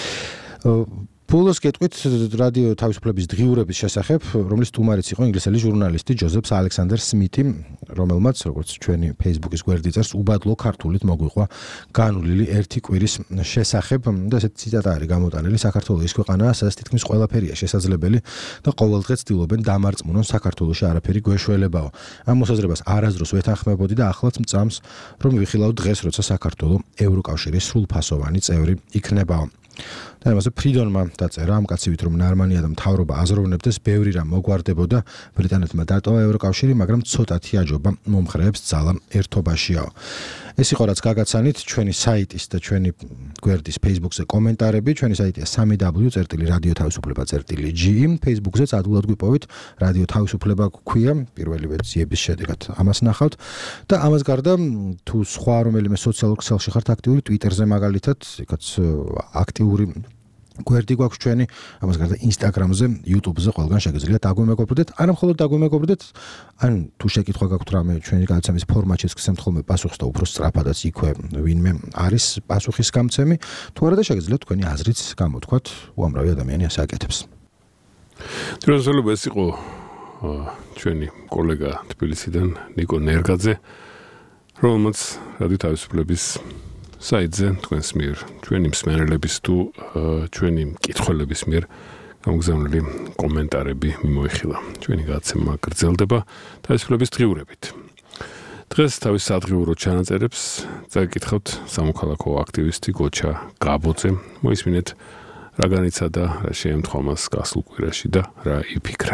ბოლოს გეტყვით რადიო თავისუფლების დღიურების შესახებ, რომლის თუმარიც იყო ინგლისელი ჟურნალისტი ჯოზეფ ალექსანდერ სმითი, რომელმაც, როგორც ჩვენი Facebook-ის გვერდი წერს, უბადლო ქართულით მოგვიყვა განვლილი ერთი კვირის შესახებ და ესეთი ციტატა არის გამოტანილი: საქართველოს ის ქვეყანაა, სადაც თითქმის ყველაფერია შესაძლებელი და ყოველდღე ცდილობენ დამარწმუნონ საქართველოში არაფერი გვეშველებაო. ამ მოსაზრებას არასდროს ვეთანხმებოდი და ახლაც მწამს, რომ ვიხილავ დღეს, როცა საქართველო ევროკავშირის სრულფასოვანი წევრი იქნებაო. და ამაზე ფრიდონმა დაწერა ამ კაცივით, რომ ნარმანია და მთავრობა აზროვნებდეს, ბევრი რამ მოგვარდებოდა, ბრიტანეთმა დატოვა ევროკავშირი, მაგრამ ცოტათი აჯობა მომხრეებს ძალა ერთობაშიაო. ეს იყო რაც გაგაცანით ჩვენი საიტის და ჩვენი გვერდის Facebook-ზე კომენტარები. ჩვენი საიტია www.radioთავისუფლება.ge. Facebook-ზეც ადვილად გვიპოვით, რადიო თავისუფლება გვქვია, პირველი ვერსიების შედეგად ამას ნახავთ და ამას გარდა თუ სხვა რომელიმე სოციალურ ქსელში ხართ აქტიური, Twitter-ზე მაგალითად, იქაც აქტიური გვერდი გვაქვს ჩვენი, ამას გარდა Instagram-ზე, YouTube-ზე ყველგან შეგიძლიათ დაგვემეგობრდეთ, არა მხოლოდ დაგვემეგობრდეთ, ან თუ შეკითხვა გაქვთ რამე ჩვენი გადაცემის ფორმატშიც გსცემთ ხოლმე პასუხს და უფრო სწრაფადაც იქვე ვინმე არის პასუხის გამცემი, თუ არა და შეგიძლიათ თქვენი აზრიც გამოთქვათ, უამრავი ადამიანი ასე აკეთებს. დროშელობა ეს იყო ჩვენი კოლეგა თბილისიდან ნიკო ნერგაძე, რომელმაც რადიო თავისუფლების საიტზე თქვენს მიერ, ჩვენი მსმენელების თუ ჩვენი მკითხველების მიერ გამოგზავნილი კომენტარები მიმოიხილა. ჩვენი გადაცემა გრძელდება თავისუფლების დღიურებით. დღეს თავის სადღიურო ჩანაწერებს წაკითხავთ სამოქალაქო აქტივისტი გოჩა გაბოძე. მოისმინეთ რა განიცა და რა შეემთხვა მას გასულ კვირაში და რა იფიქრა.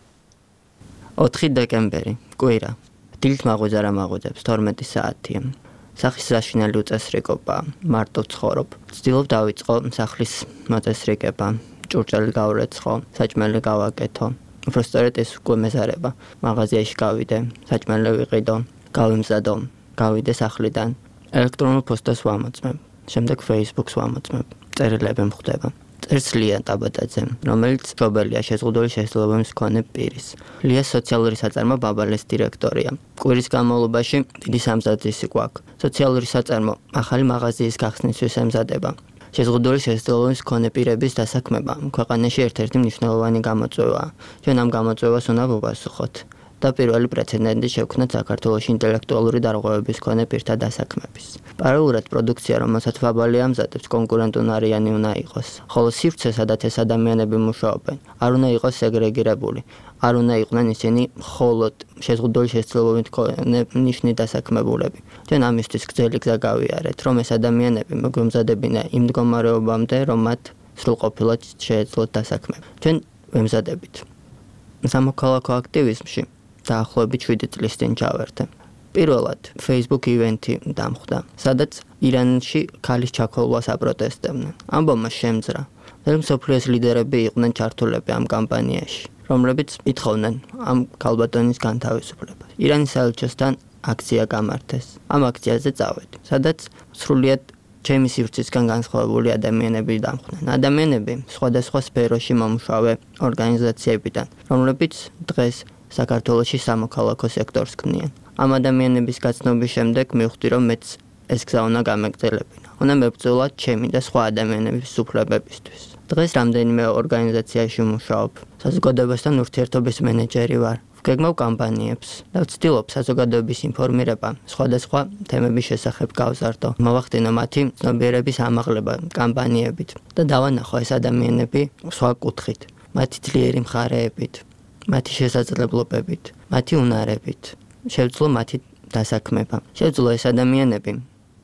4 დეკემბერი, კვირა. დილით მაღვიძა რა მაღვიძებს 12 საათია. სახის საშინელი უწესრიგობა, მარტო ცხოვრობ. ვცდილობ დავიწყო სახლის მოწესრიგება, ჭურჭელი გავრეცხო, საჭმელი გავაკეთო. უფრო სწორედ ეს უკვე მეზარება. მაღაზიაში გავიდე, საჭმელი ვიყიდო, გავიმზადო, გავიდე სახლიდან. ელექტრონულ პოსტას ვამოწმებ, შემდეგ Facebook-ს ვამოწმებ. წერილები მხვდება. წერს ლია ტაბატაძე, რომელიც მშობელია შეზღუდული შესაძლებლობის მქონე პირის. ლია სოციალური საწარმო ბაბალეს დირექტორია. კვირის განმავლობაში დიდი სამზადისი გვაქვს. სოციალური საწარმო ახალი მაღაზიის გახსნისთვის ემზადება. შეზღუდული შესაძლებლობის მქონე პირების დასაქმება ქვეყანაში ერთ-ერთი მნიშვნელოვანი გამოწვევაა. ჩვენ ამ გამოწვევას უნდა ვუპასუხოთ. და პირველი პრეცედენტი შექმნა საქართველოში ინტელექტუალური დარღვევების მქონე პირთა დასაქმების. პარალელურად პროდუქცია, რომელსაც ბაბალი ამზადებს, კონკურენტუნარიანი უნდა იყოს. ხოლო სივრცე, სადაც ეს ადამიანები მუშაობენ, არ უნდა იყოს სეგრეგირებული. არ უნდა იყვნენ ისინი მხოლოდ შეზღუდული შესაძლებლობით მქონე ნიშნით დასაქმებულები. ჩვენ ამისთვის გრძელი გზა გავიარეთ, რომ ეს ადამიანები მოგვემზადებინა იმ მდგომარეობამდე, რომ მათ სრულყოფილად შეეძლოთ დასაქმება. ჩვენ ვემზადებით. სამოქალაქო აქტივიზმში დაახლოებით 7 წლის წინ ჩავერთე. პირველად Facebook ივენთი დამხვდა, სადაც ირანში ქალის ჩაქოლვას აპროტესტებდნენ. ამბავმა შემძრა. მსოფლიოს ლიდერები იყვნენ ჩართულები ამ კამპანიაში, რომლებიც ითხოვდნენ ამ ქალბატონის განთავისუფლებას. ირანის საელჩოსთან აქცია გამართეს. ამ აქციაზე წავედი, სადაც სრულიად ჩემი სივრცისგან განსხვავებული ადამიანები დამხვდნენ. ადამიანები სხვადასხვა სფეროში მომუშავე ორგანიზაციებიდან, რომლებიც დღეს საქართველოში სამოქალაქო სექტორს ქმნიან. ამ ადამიანების გაცნობის შემდეგ მივხვდი, რომ მეც ეს გზა უნდა გამეგრძელებინა. უნდა მებრძოლად ჩემი და სხვა ადამიანების უფლებებისთვის. დღეს რამდენიმე ორგანიზაციაში მუშაობ. საზოგადოებასთან ურთიერთობის მენეჯერი ვარ. ვგეგმავ კამპანიებს და ვცდილობ საზოგადოების ინფორმირება სხვადასხვა თემების შესახებ გავზარდო. მოვახდინო მათი ცნობიერების ამაღლება კამპანიებით და დავანახო ეს ადამიანები სხვა კუთხით, მათი ძლიერი მხარეებით, მათი შესაძლებლობებით, მათი უნარებით. შევძლო მათი დასაქმება. შევძლო ეს ადამიანები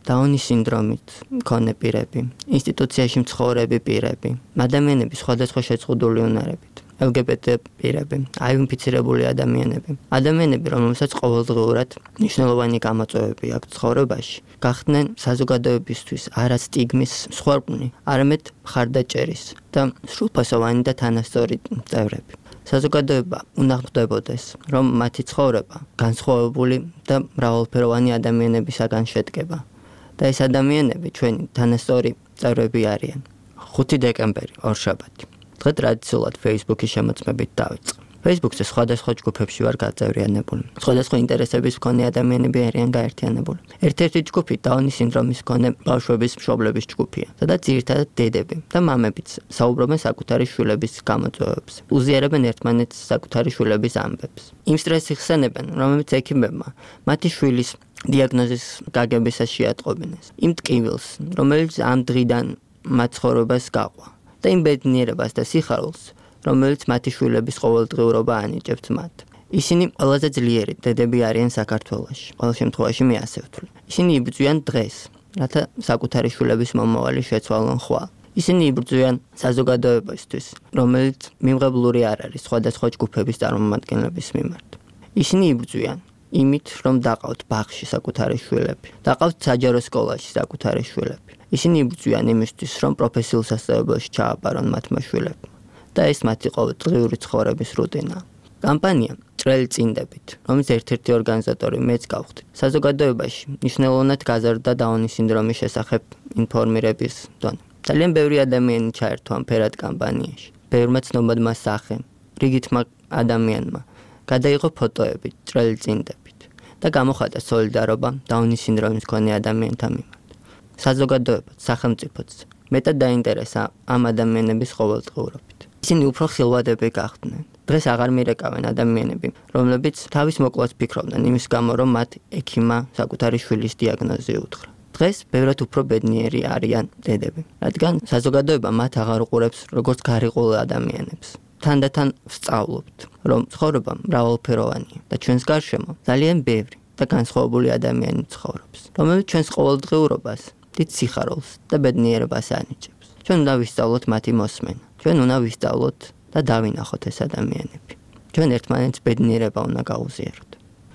დაუნის სინდრომით მქონე პირები, ინსტიტუციაში მცხოვრები პირები, ადამიანები სხვადასხვა შეწყვილებული უნარებით, LGBT პირები, აინფიცირებული ადამიანები, რომელსაც ყოველდღიურად მნიშვნელოვანი გამოწვევები აქვს ცხოვრებაში, გახდნენ საზოგადოებისთვის არა სტიგმის მსხვერპლი, არამედ მხარდაჭერის და სრულფასოვანი და თანასწორი წევრები. საზოგადოება უნდა ხვდებოდეს, რომ მათი ცხოვრება განსხვავებული და მრავალფეროვანი ადამიანებისაგან შედგება და ეს ადამიანები ჩვენი თანასწორი წევრები არიან. 5 დეკემბერი, ორშაბათი. დღე ტრადიციულად Facebook-ის შემოწმებით დავიწყე. Facebook-ზე სხვადასხვა ჯგუფებში ვარ გაწევრიანებული. სხვადასხვა ინტერესების მქონე ადამიანები არიან გაერთიანებული. ერთ-ერთი ჯგუფი დაუნის სინდრომის მქონე ბავშვების მშობლების ჯგუფია, სადაც ძირითადად დედები და მამებიც საუბრობენ საკუთარი შვილების გამოწვევებზე. უზიარებენ ერთმანეთს საკუთარი შვილების ამბებს. იმ სტრესს იხსენებენ, რომელიც ექიმებმა მათი შვილის დიაგნოზის გაგებისას შეატყობინეს. იმ ტკივილს, რომელიც ამ დღიდან მათ ცხოვრებას გაყვა. და იმ ბედნიერებას და სიხარულს, რომელიც მათი შვილების ყოველდღიურობა ანიჭებთ მათ. ისინი ყველაზე ძლიერი დედები არიან საქართველოში. ყოველ შემთხვევაში მე ასე ვთვლი. ისინი იბრძვიან დღეს, რათა საკუთარი შვილების მომავალი შეცვალონ ხვალ. ისინი იბრძვიან საზოგადოებისთვის, რომელიც მიმღებლური არ არის სხვადასხვა ჯგუფების წარმომადგენლების მიმართ. ისინი იბრძვიან იმით, რომ დაყავთ ბაღში საკუთარი შვილები, დაყავთ საჯარო სკოლაში საკუთარი შვილები. ისინი იბრძვიან იმისთვის, რომ პროფესიულ სასწავლებელში ჩააბარონ მათმა შვილებმა და ეს მათი ყოველდღიური ცხოვრების რუტინაა. კამპანია ჭრელი წინდებით, რომლის ერთ-ერთი ორგანიზატორი მეც გავხდი. საზოგადოებაში მნიშვნელოვნად გაზარდა დაუნის სინდრომის შესახებ ინფორმირების დონე. ძალიან ბევრი ადამიანი ჩაერთო ამ ფერად კამპანიაში. ბევრმა ცნობადმა სახემ, რიგითმა ადამიანმა გადაიღო ფოტოები ჭრელი წინდებით და გამოხატა სოლიდარობა დაუნის სინდრომის მქონე ადამიანთა მიმართ. საზოგადოებაც, სახელმწიფოც მეტად დაინტერესა ამ ადამიანების ყოველდღიურობით. ისინი უფრო ხილვადები გახდნენ. დღეს აღარ მირეკავენ ადამიანები, რომლებიც თავის მოკლას ფიქრობდნენ იმის გამო, რომ მათ ექიმმა საკუთარი შვილის დიაგნოზი უთხრა. დღეს ბევრად უფრო ბედნიერი არიან დედები, რადგან საზოგადოება მათ აღარ უყურებს როგორც გარიყულ ადამიანებს. თანდათან ვსწავლობთ, რომ ცხოვრება მრავალფეროვანია და ჩვენს გარშემო ძალიან ბევრი და განსხვავებული ადამიანი ცხოვრობს, რომელიც ჩვენს ყოველდღიურობას დიდ სიხარულს და ბედნიერებას ანიჭებს. ჩვენ უნდა ვისწავლოთ მათი მოსმენა. ჩვენ უნდა ვისწავლოთ და დავინახოთ ეს ადამიანები. ჩვენ ერთმანეთს ბედნიერება უნდა გავუზიაროთ.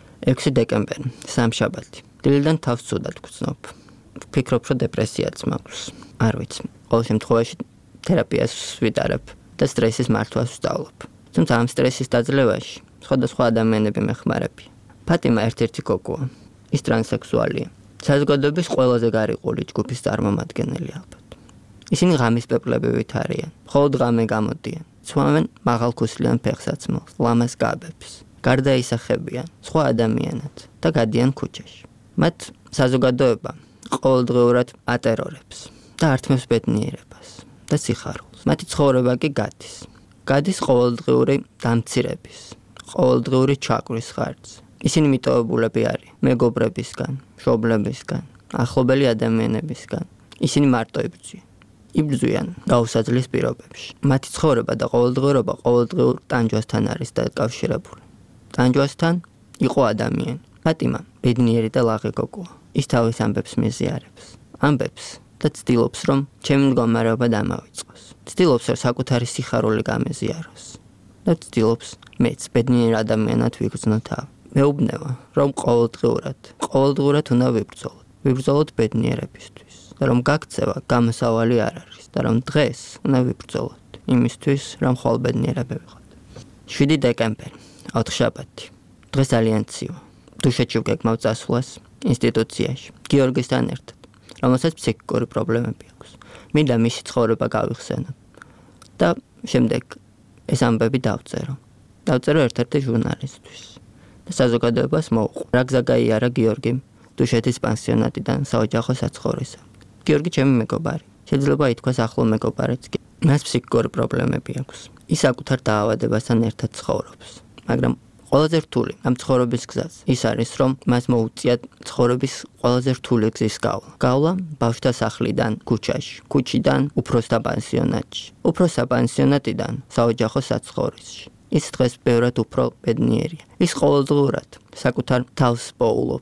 6 დეკემბერი, სამშაბათი. დილიდან თავს ცუდად გვცნობ. ვფიქრობ, რომ დეპრესიაც მაქვს. არ ვიცი. ყოველ შემთხვევაში თერაპიას ვიტარებ და სტრესის მართვას ვსწავლობ. თუმცა ამ სტრესის დაძლევაში სხვადასხვა ადამიანები მეხმარებიან. ფატიმა ერთ-ერთი გოგოა. ის ტრანსექსუალია. საზოგადოების ყველაზე გარიყული ჯგუფის წარმომადგენელი ალბათ. ისინი ღამის პეპლებივით არიან. მხოლოდ ღამე გამოდიან. ცვამენ მაღალქუსლიან ფეხსაცმელს, ლამაზ გაბებს. გარდაისახებიან სხვა ადამიანად და გადიან ქუჩაში. მათ საზოგადოება ყოველდღიურად ატერორებს და ართმევს ბედნიერებას და სიხარულს. მათი ცხოვრება კი გადის ყოველდღიური დამცირების, ყოველდღიური ჩაკვრის ხარჯზე. ისინი მიტოვებულები არიან მეგობრებისგან, მშობლებისგან, ახლობელი ადამიანებისგან. ისინი მარტო იბრძვიან გაუსაძლის პირობებში. მათი ცხოვრება და ყოველდღიურობა ყოველდღიურ ტანჯვასთან არის დაკავშირებული. ტანჯვასთან იყო ადამიანი. ფატიმა ბედნიერი და ლაღი გოგოა. ის თავის ამბებს მიზიარებს. ამბებს და ცდილობს, რომ ჩემი მდგომარეობა დამავიწყოს. ცდილობს, რომ საკუთარი სიხარული გამეზიაროს. და ცდილობს მეც ბედნიერ ადამიანად ვიგრძნო თავი. მეუბნება, რომ ყოველდღურად უნდა ვიბრძოლოთ ბედნიერებისთვის და რომ გაქცევა გამოსავალი არ არის და რომ დღეს უნდა ვიბრძოლოთ იმისთვის, რომ ხვალ ბედნიერები ვიყოთ. 7 დეკემბერი, ოთხშაბათი. დღეს ძალიან ცივა. დუშეთში ვგეგმავ წასვლას ინსტიტუციაში, გიორგისთან ერთად, რომელსაც ფსიქიკური პრობლემები აქვს. მინდა მისი ცხოვრება გავიხსენო და შემდეგ ეს ამბები დავწერო ერთ-ერთი ჟურნალისტთვის. და საზოგადოებას მოუყვე. რა გზა გაიარა გიორგიმ დუშეთის პანსიონატიდან საოჯახო საცხოვრისად. გიორგი ჩემი მეგობარი. შეიძლება ითქვას ახლო მეგობარიც კი. მას ფსიქიკური პრობლემები აქვს. ის საკუთარ დაავადებასთან ერთად ცხოვრობს. მაგრამ ყველაზე რთული ამ ცხოვრების გზას ის არის, რომ მას მოუწია ცხოვრების ყველაზე რთული გზის გავლა. გავლა ბავშვთა სახლიდან ქუჩაში, ქუჩიდან უფროსთა პანსიონატში, უფროსთა პანსიონატიდან საოჯახო საცხოვრისში. ის დღეს ბევრად უფრო ბედნიერია. ის ყოველდღურად საკუთარ თავს პოულობს.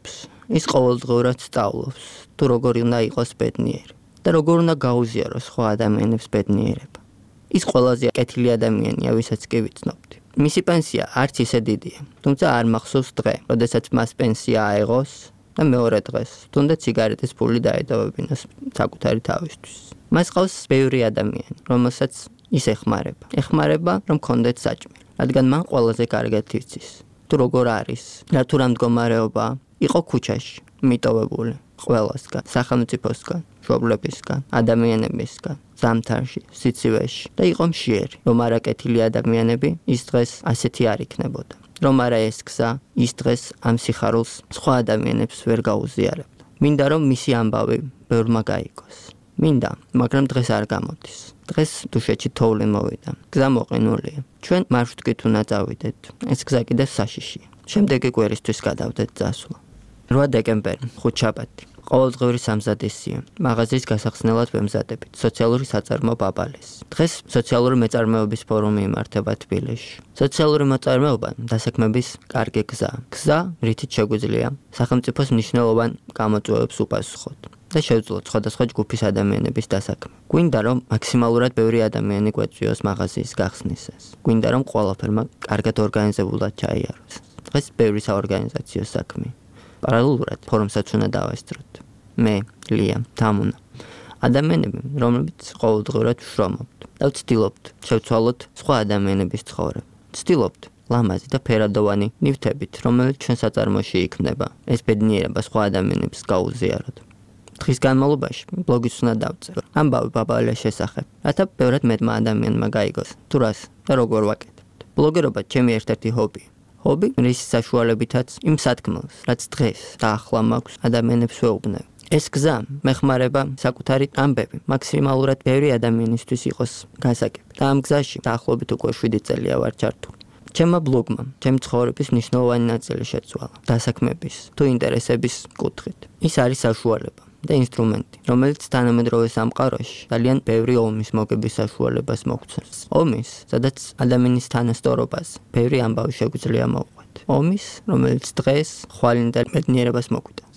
ის ყოველდღურად სწავლობს თუ როგორ უნდა იყოს ბედნიერი და როგორ უნდა გაუზიაროს სხვა ადამიანებს ბედნიერება. ის ყველაზე კეთილი ადამიანია, ვისაც კი ვიცნობთ. მისი პენსია არც ისე დიდია, თუმცა არ მახსოვს დღე, როდესაც მას პენსია აეღოს და მეორე დღეს თუნდაც სიგარეტის ფული დაედავებინოს საკუთარი თავისთვის. მას ყავს ბევრი ადამიანი, რომელსაც ის ეხმარება. ეხმარება, რომ კონდეთ საჭმელი, რადგან მან ყველაზე კარგად იცის, თუ როგორ არის, რა თუ რა მდგომარეობა, იყო ქუჩაში, მიტოვებული, ყველასგან, სახელმწიფოსგან, მშობლებისგან, ადამიანებისგან, ზამთარში, სიცივეში და იყო მშიერი, რომ არაკეთილი ადამიანები ის დღეს ასეთი არ იქნებოდა. რომ არა ეს გზა, ის დღეს ამ სიხარულს სხვა ადამიანებს ვერ გაუზიარებდა. მინდა რომ მისი ამბავი ბევრმა გაიგოს. მინდა, მაგრამ დღეს არ გამოდის. დღეს დუშეთში თოვლი მოვიდა. გზა მოყინულია. ჩვენ მარშრუტით უნდა წავიდეთ. ეს გზა კიდევ საშიშია. შემდეგი კვირისთვის გადავდეთ წასვლა. 8 დეკემბერი, ხუთშაბათი. ყოველდღიური სამზადისია. მაღაზიის გასახსნელად ვემზადებით. სოციალური საწარმო ბაბალეს. დღეს სოციალური მეწარმეობის ფორუმი იმართება თბილისში. სოციალური მოწარმეობა დასაქმების კარგი გზა. გზა, რითიც შეგვიძლია სახელმწიფოს მნიშვნელოვან გამოწვევებს უპასუხოთ და შევძლოთ სხვადასხვა ჯგუფის ადამიანების დასაქმება. გვინდა რომ მაქსიმალურად ბევრი ადამიანი გვეწვიოს მაღაზიის გახსნისას. გვინდა რომ ყველაფერმა კარგად ორგანიზებულად ჩაიაროს. დღეს ბევრი საორგანიზაციო საქმე. პარალელურად ფორუმსაც უნდა დავესწროთ. მე, ლია, თამუნა. ადამიანები, რომლებიც ყოველდღურად ვშრომობთ და ვცდილობთ შევცვალოთ სხვა ადამიანების ცხოვრება. ვცდილობთ ლამაზი და ფერადოვანი ნივთებით, რომელიც ჩვენ საწარმოში იქმნება, ეს ბედნიერება სხვა ადამიანებს გაუზიაროთ. დღის განმავლობაში ბლოგის უნდა დავწერო ამბავი ბაბალეს შესახებ, რათა ბევრად მეტმა ადამიანმა გაიგოს თუ რას და როგორ ვაკეთებთ. ბლოგერობა ჩემი ერთ-ერთი ჰობია. ჰობი, რის საშუალებითაც იმ სათქმელს, რაც დღეს და ახლა მაქვს, ადამიანებს ვეუბნევ. ეს გზა მეხმარება საკუთარი ამბები მაქსიმალურად ბევრი ადამიანისთვის იყოს გასაგები. და ამ გზაში დაახლოებით უკვე 7 წელია ვარ ჩართული. ჩემმა ბლოგმა, ჩემი ცხოვრების მნიშვნელოვანი ნაწილი შეცვალა დასაქმების თუ ინტერესების კუთხით. ის არის საშუალება და ინსტრუმენტი, რომელიც თანამედროვე სამყაროში ძალიან ბევრი ომის მოგების საშუალებას მოგცემს. ომის, სადაც ადამიანის თანასწორობას ბევრი ამბავი შეგვიძლია მოვყვეთ. ომის, რომელიც დღეს ხვალინდა ბედნიერებას მოგვიტანს.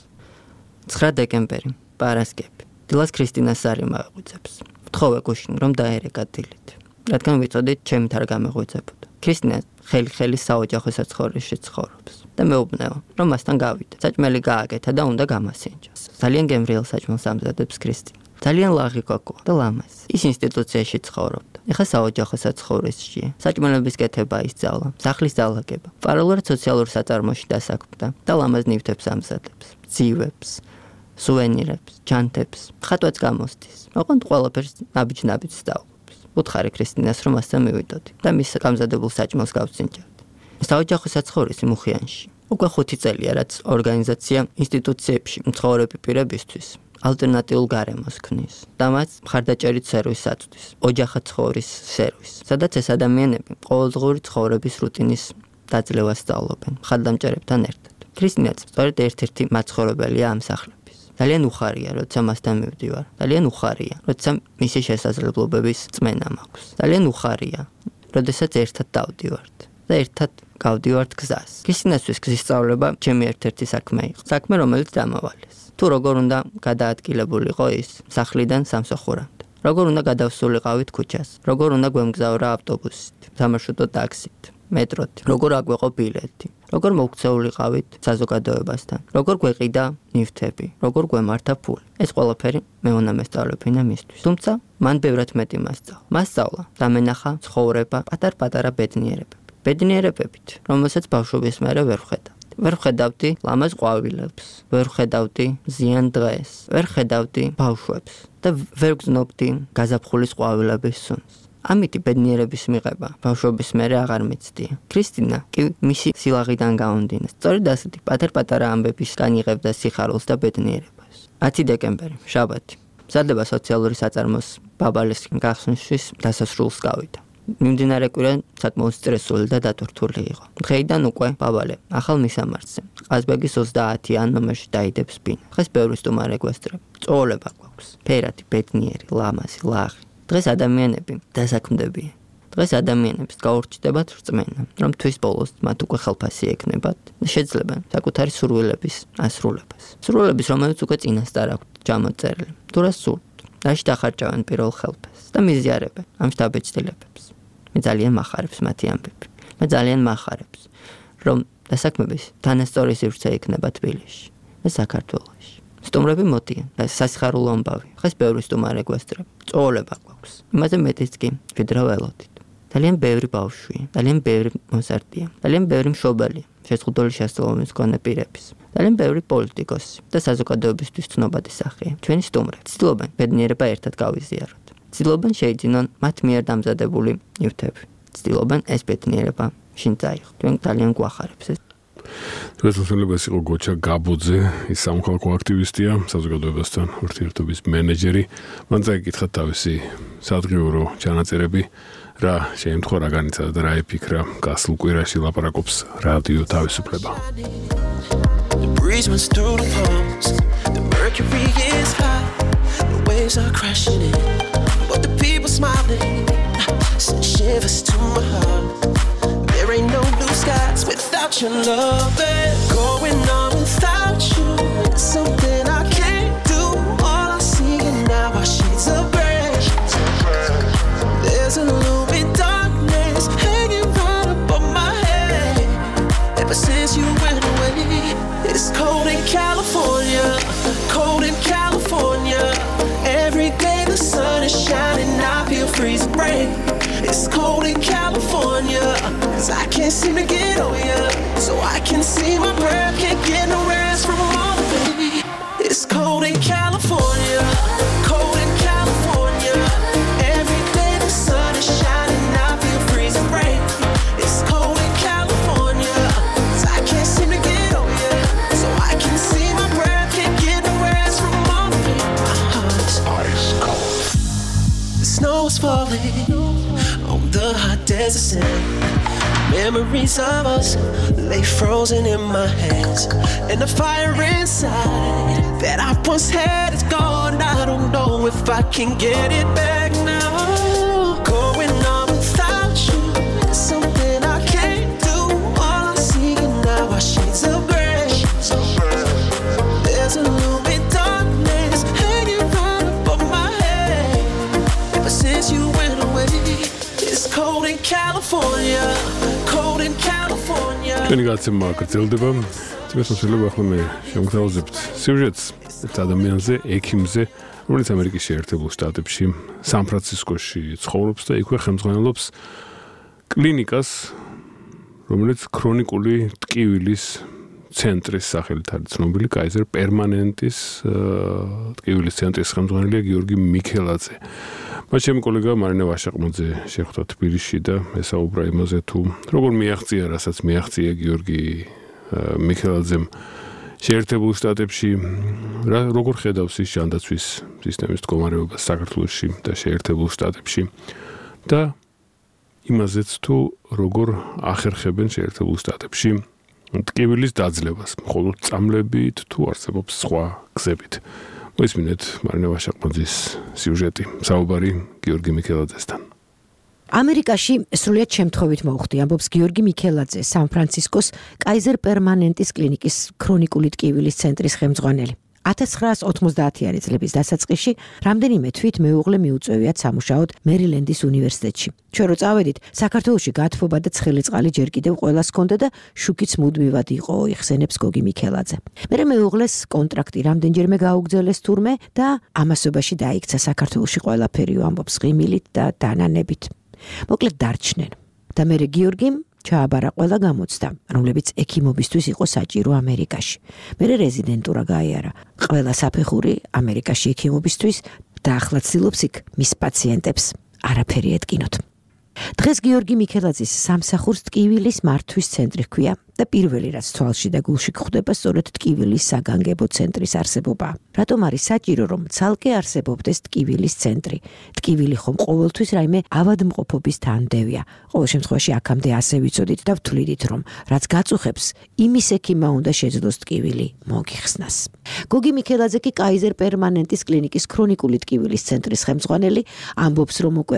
9 დეკემბერი, პარასკევი. დილას ქრისტინას სარი მოვეღვიძებს. ვთხოვე გუშინ, რომ დაერეკა დილით, რადგან ვიცოდით, ჩემით არ გამეღვიძებოდა. ქრისტინა ხელი საოჯახო საცხოვრებაში ცხოვრობს და მეუბნეო, რომ მასთან გავიდე. საჭმელი გააკეთა და უნდა გამასინჯოს. ძალიან გემრიელ საჭმელს ამზადებს ქრისტინა. ძალიან ლაღი გოგოა და ლამაზი. ის ინსტიტუციაში ცხოვრობდა. ეხლა საოჯახო საცხოვრებაშია. საჭმელების კეთება ისწავლა, სახლის ძალაგება. პარალელურად სოციალურ საწარმოში დასაქმდა და ლამაზ ნივთებს ამზადებს, ძივებს, სუვენირებს, ჯანთებს, ხატვაც გამოსდის. ოღონდ ყველაფერს ნაბიჯ-ნაბიჯს დაუყობს. უთხარი ქრისტინას, რომ მასთან მივიდოდი და მის გამზადებულ საჭმელს გავცინჯავდი. საოჯახო საცხოვრისი მუხიანში. უკვე 5 წელია, რაც ორგანიზაცია ინსტიტუციებში მცხოვრები პირებისთვის ალტერნატიულ გარემოს ქმნის და მათ მხარდაჭერით სერვისს აწვდის. ოჯახად ცხოვრის სერვისს, სადაც ეს ადამიანები ყოველდღიური ცხოვრების რუტინის დაძლევას სწავლობენ მხარდამჭერებთან ერთად. ქრისტინაც სწორედ ერთ-ერთი მაცხოვრებელია ამ სახლების. ძალიან უხარია, როცა მასთან მივდივარ. ძალიან უხარია, როცა მისი შესაძლებლობების წმენა მაქვს. ძალიან უხარია, როდესაც ერთად დავდივართ და ერთად გავდივართ გზას. ქრისტინასთვის გზის სწავლება ჩემი ერთ-ერთი საქმე იყო. საქმე, რომელიც დამავალეს. თუ როგორ უნდა გადაადგილებულიყო ის სახლიდან სამსახურამდე. როგორ უნდა გადავსულიყავით ქუჩას. როგორ უნდა გვემგზავრა ავტობუსით, სამარშრუტო ტაქსით, მეტროთი. როგორ აგვეყო ბილეთი. როგორ მოგცეულიყავით საზოგადოებასთან. როგორ გვეყიდა ნივთები. როგორ გვემართა ფული. ეს ყველაფერი მე უნდა მესწავლებინა მისთვის. თუმცა მან ბევრად მეტი მასწავლა. მასწავლა დამენახა ცხოვრება პატარ-პატარა ბედნიერებები. ბედნიერებებით, რომელსაც ბავშვობის მერე ვერ ვხედავდი. ვერ ვხედავდი ლამაზ ყვავილებს, ვერ ვხედავდი ზიან დღეს, ვერ ვხედავდი ბავშვებს და ვერ ვგზნობდი გაზაფხულის ყვავილების სუნს. ამით ბედნიერების მიღება ბავშვობის მერე აღარ მიცდია. ქრისტინა კი მისი სილაღიდან გაუნდინა. სწორედ ასეთი პატარ-პატარა ამბებისგან იღებდა სიხარულს და ბედნიერებას. 10 დეკემბერი, შაბათი. მზადება სოციალური საწარმოს ბაბალეს გახსნისთვის დასასრულს გავიდა. მიმდინარე კვირა საკმაოდ სტრესული და დატვირთული იყო. დღეიდან უკვე ბაბალე ახალ მისამართზე ყაზბეგის 30-იან ნომერში დაიდებს ბინა. დღეს ბევრი სტუმარი გვესწრება. წოულება გვაქვს. ფერადი, ბედნიერი, ლამაზი, ლაღი. დღეს ადამიანები დასაქმდებიან. დღეს ადამიანებს გაურჩიდებათ რწმენა, რომ თვის ბოლოს მათ უკვე ხელფასი ექნებათ და შეძლებენ საკუთარი სურვილების ასრულებას. სურვილების, რომელიც უკვე წინასწარ აქვთ ჩამოწერილი. თუ რა სურთ, რაში დახარჯავენ პირველ ხელფასს და მიზიარებენ ამ შთაბეჭდილებებს. მე ძალიან მახარებს მათი ამბები. მე ძალიან მახარებს, რომ დასაქმების თანასწორი სივრცე იქნება თბილისში და საქართველოში. სტუმრები მოდიან და სასიხარულო ამბავი. ხეს ბევრი სტუმარი გვესწრება. წოვლება გვაქვს. იმაზე მეტიც კი ვიდრე ველოდით. ძალიან ბევრი ბავშვია, ძალიან ბევრი მოსარტია, ძალიან ბევრი მშობელია, შეზღუდული შესაძლებლობის მქონე პირების. ძალიან ბევრი პოლიტიკოსი და საზოგადოებისთვის ცნობადი სახეა. ჩვენი სტუმრები ცდილობენ ბედნიერება ერთად გავიზიაროთ. ცდილობენ შეიძინონ მათ მიერ დამზადებული ნივთები. ცდილობენ ეს ბედნიერება შინ წაიღოთ. ჩვენ ძალიან გვახარებს ეს. დღესდღეობით იყო გოჩა გაბოძე, ის სამხალხო აქტივისტია, საზოგადოებასთან ურთიერთობის მენეჯერი. მან წაიკითხა თავისი სადღიურო ჩანაწერები, რა შეემთხვა, რა განიცადა და რა ეფიქრა გასულ კვირაში ლაპარაკობს რადიო თავისუფლება. The breeze runs through the palms. The mercury is high. The waves are crashing in. But the people smiling send shivers to my heart. There ain't no blue skies without your love. And going on without you, it's something I can't do. All I see now are shades of gray. There's a looming darkness hanging right above my head. Ever since you went away, it's cold in California, cold in California. Every day the sun is shining, I feel freezing rain. It's cold in California, 'cause I can't seem to get on you. So I can see my breath, can't get no rest from all the baby. It's cold in California, cold in California. Every day the sun is shining, I feel freezing rain. It's cold in California, 'cause I can't seem to get on you. So I can see my breath, can't get no rest from all the baby. My heart is ice cold. The snow is falling on the hot desert sand. Memories of us lay frozen in my hands. And the fire inside that I once had is gone. I don't know if I can get it back now. Going on without you, it's something I can't do. All I see now are shades of gray. There's a looming darkness hanging right above my head. Ever since you went away, it's cold in California, cold in California. ჩვენი გაცემა გრძელდება. თუმცა შეიძლება ახლა მე შევგზავნებთ სიუჟეტს ადამიანზე, ექიმზე, რომელიც ამერიკის შეერთებულ შტატებში, სან-ფრანცისკოში ცხოვრობს და იქვე ხელმძღვანელობს კლინიკას, რომელიც ქრონიკული ტკივილის ცენტრის სახელით არის ცნობილი, კაიზერ პერმანენტის ტკივილის ცენტრის ხელმძღვანელია გიორგი მიქელაძე. მათ ჩემი კოლეგა მარინა ვაშაყმაძე შეხვდა თბილისში და ესაუბრა იმაზე თუ როგორ მიაღწია, რასაც მიაღწია გიორგი მიქელაძემ შეერთებულ შტატებში, როგორ ხედავს ის ჯანდაცვის სისტემის მდგომარეობას საქართველოში და შეერთებულ შტატებში და იმაზეც თუ როგორ ახერხებენ შეერთებულ შტატებში ტკივილის დაძლევას, მხოლოდ წამლებით თუ არსებობს სხვა გზებით. მოისმინეთ მარინა ვაშაყმაძის სიუჟეტი, საუბარი გიორგი მიქელაძესთან. ამერიკაში სრულიად შემთხვევით მოუხდი, ამბობს გიორგი მიქელაძე, სან-ფრანცისკოს კაიზერ პერმანენტის კლინიკის ქრონიკული ტკივილის ცენტრის ხელმძღვანელი. 1990-იანი წლების დასაწყისში რამდენიმე თვით მეუღლე მიუწევიათ სამუშაოდ მერილენდის უნივერსიტეტში. ჩვენ რო წავედით, საქართველოში გათბობა და ცხელი წყალი ჯერ კიდევ ყველას ჰქონდა და შუქიც მუდმივად იყო, იხსენებს გოგი მიქელაძე. მერე მეუღლეს კონტრაქტი რამდენჯერმე გაუგრძელეს თურმე და ამასობაში დაიქცა საქართველოში ყველაფერი, ამბობს ღიმილით და დანანებით. მოკლედ დარჩნენ. და მერე გიორგიმ ჩააბარა ყველა გამოცდა, რომლებიც ექიმობისთვის იყო საჭირო ამერიკაში. მერე რეზიდენტურა გაიარა. ყველა საფეხური ამერიკაში ექიმობისთვის და ახლა ცდილობს იქ მის პაციენტებს არაფერი ეტკინოთ. დღეს გიორგი მიქელაძის სამსახურს ტკივილის მართვის ცენტრი ჰქვია და პირველი რაც თვალში და გულში გვხვდება სწორედ ტკივილის საგანგებო ცენტრის არსებობა. რატომ არის საჭირო რომ ცალკე არსებობდეს ტკივილის ცენტრი? ტკივილი ხომ ყოველთვის რაიმე ავადმყოფობის თანმდევია. ყოველ შემთხვევაში აქამდე ასე ვიცოდით და ვთვლიდით რომ რაც გაწუხებს იმის ექიმა უნდა შეძლოს ტკივილი მოგიხსნას. გოგი მიქელაძე კი კაიზერ პერმანენტის კლინიკის ქრონიკული ტკივილის ცენტრის ხელმძღვანელი ამბობს რომ უკვე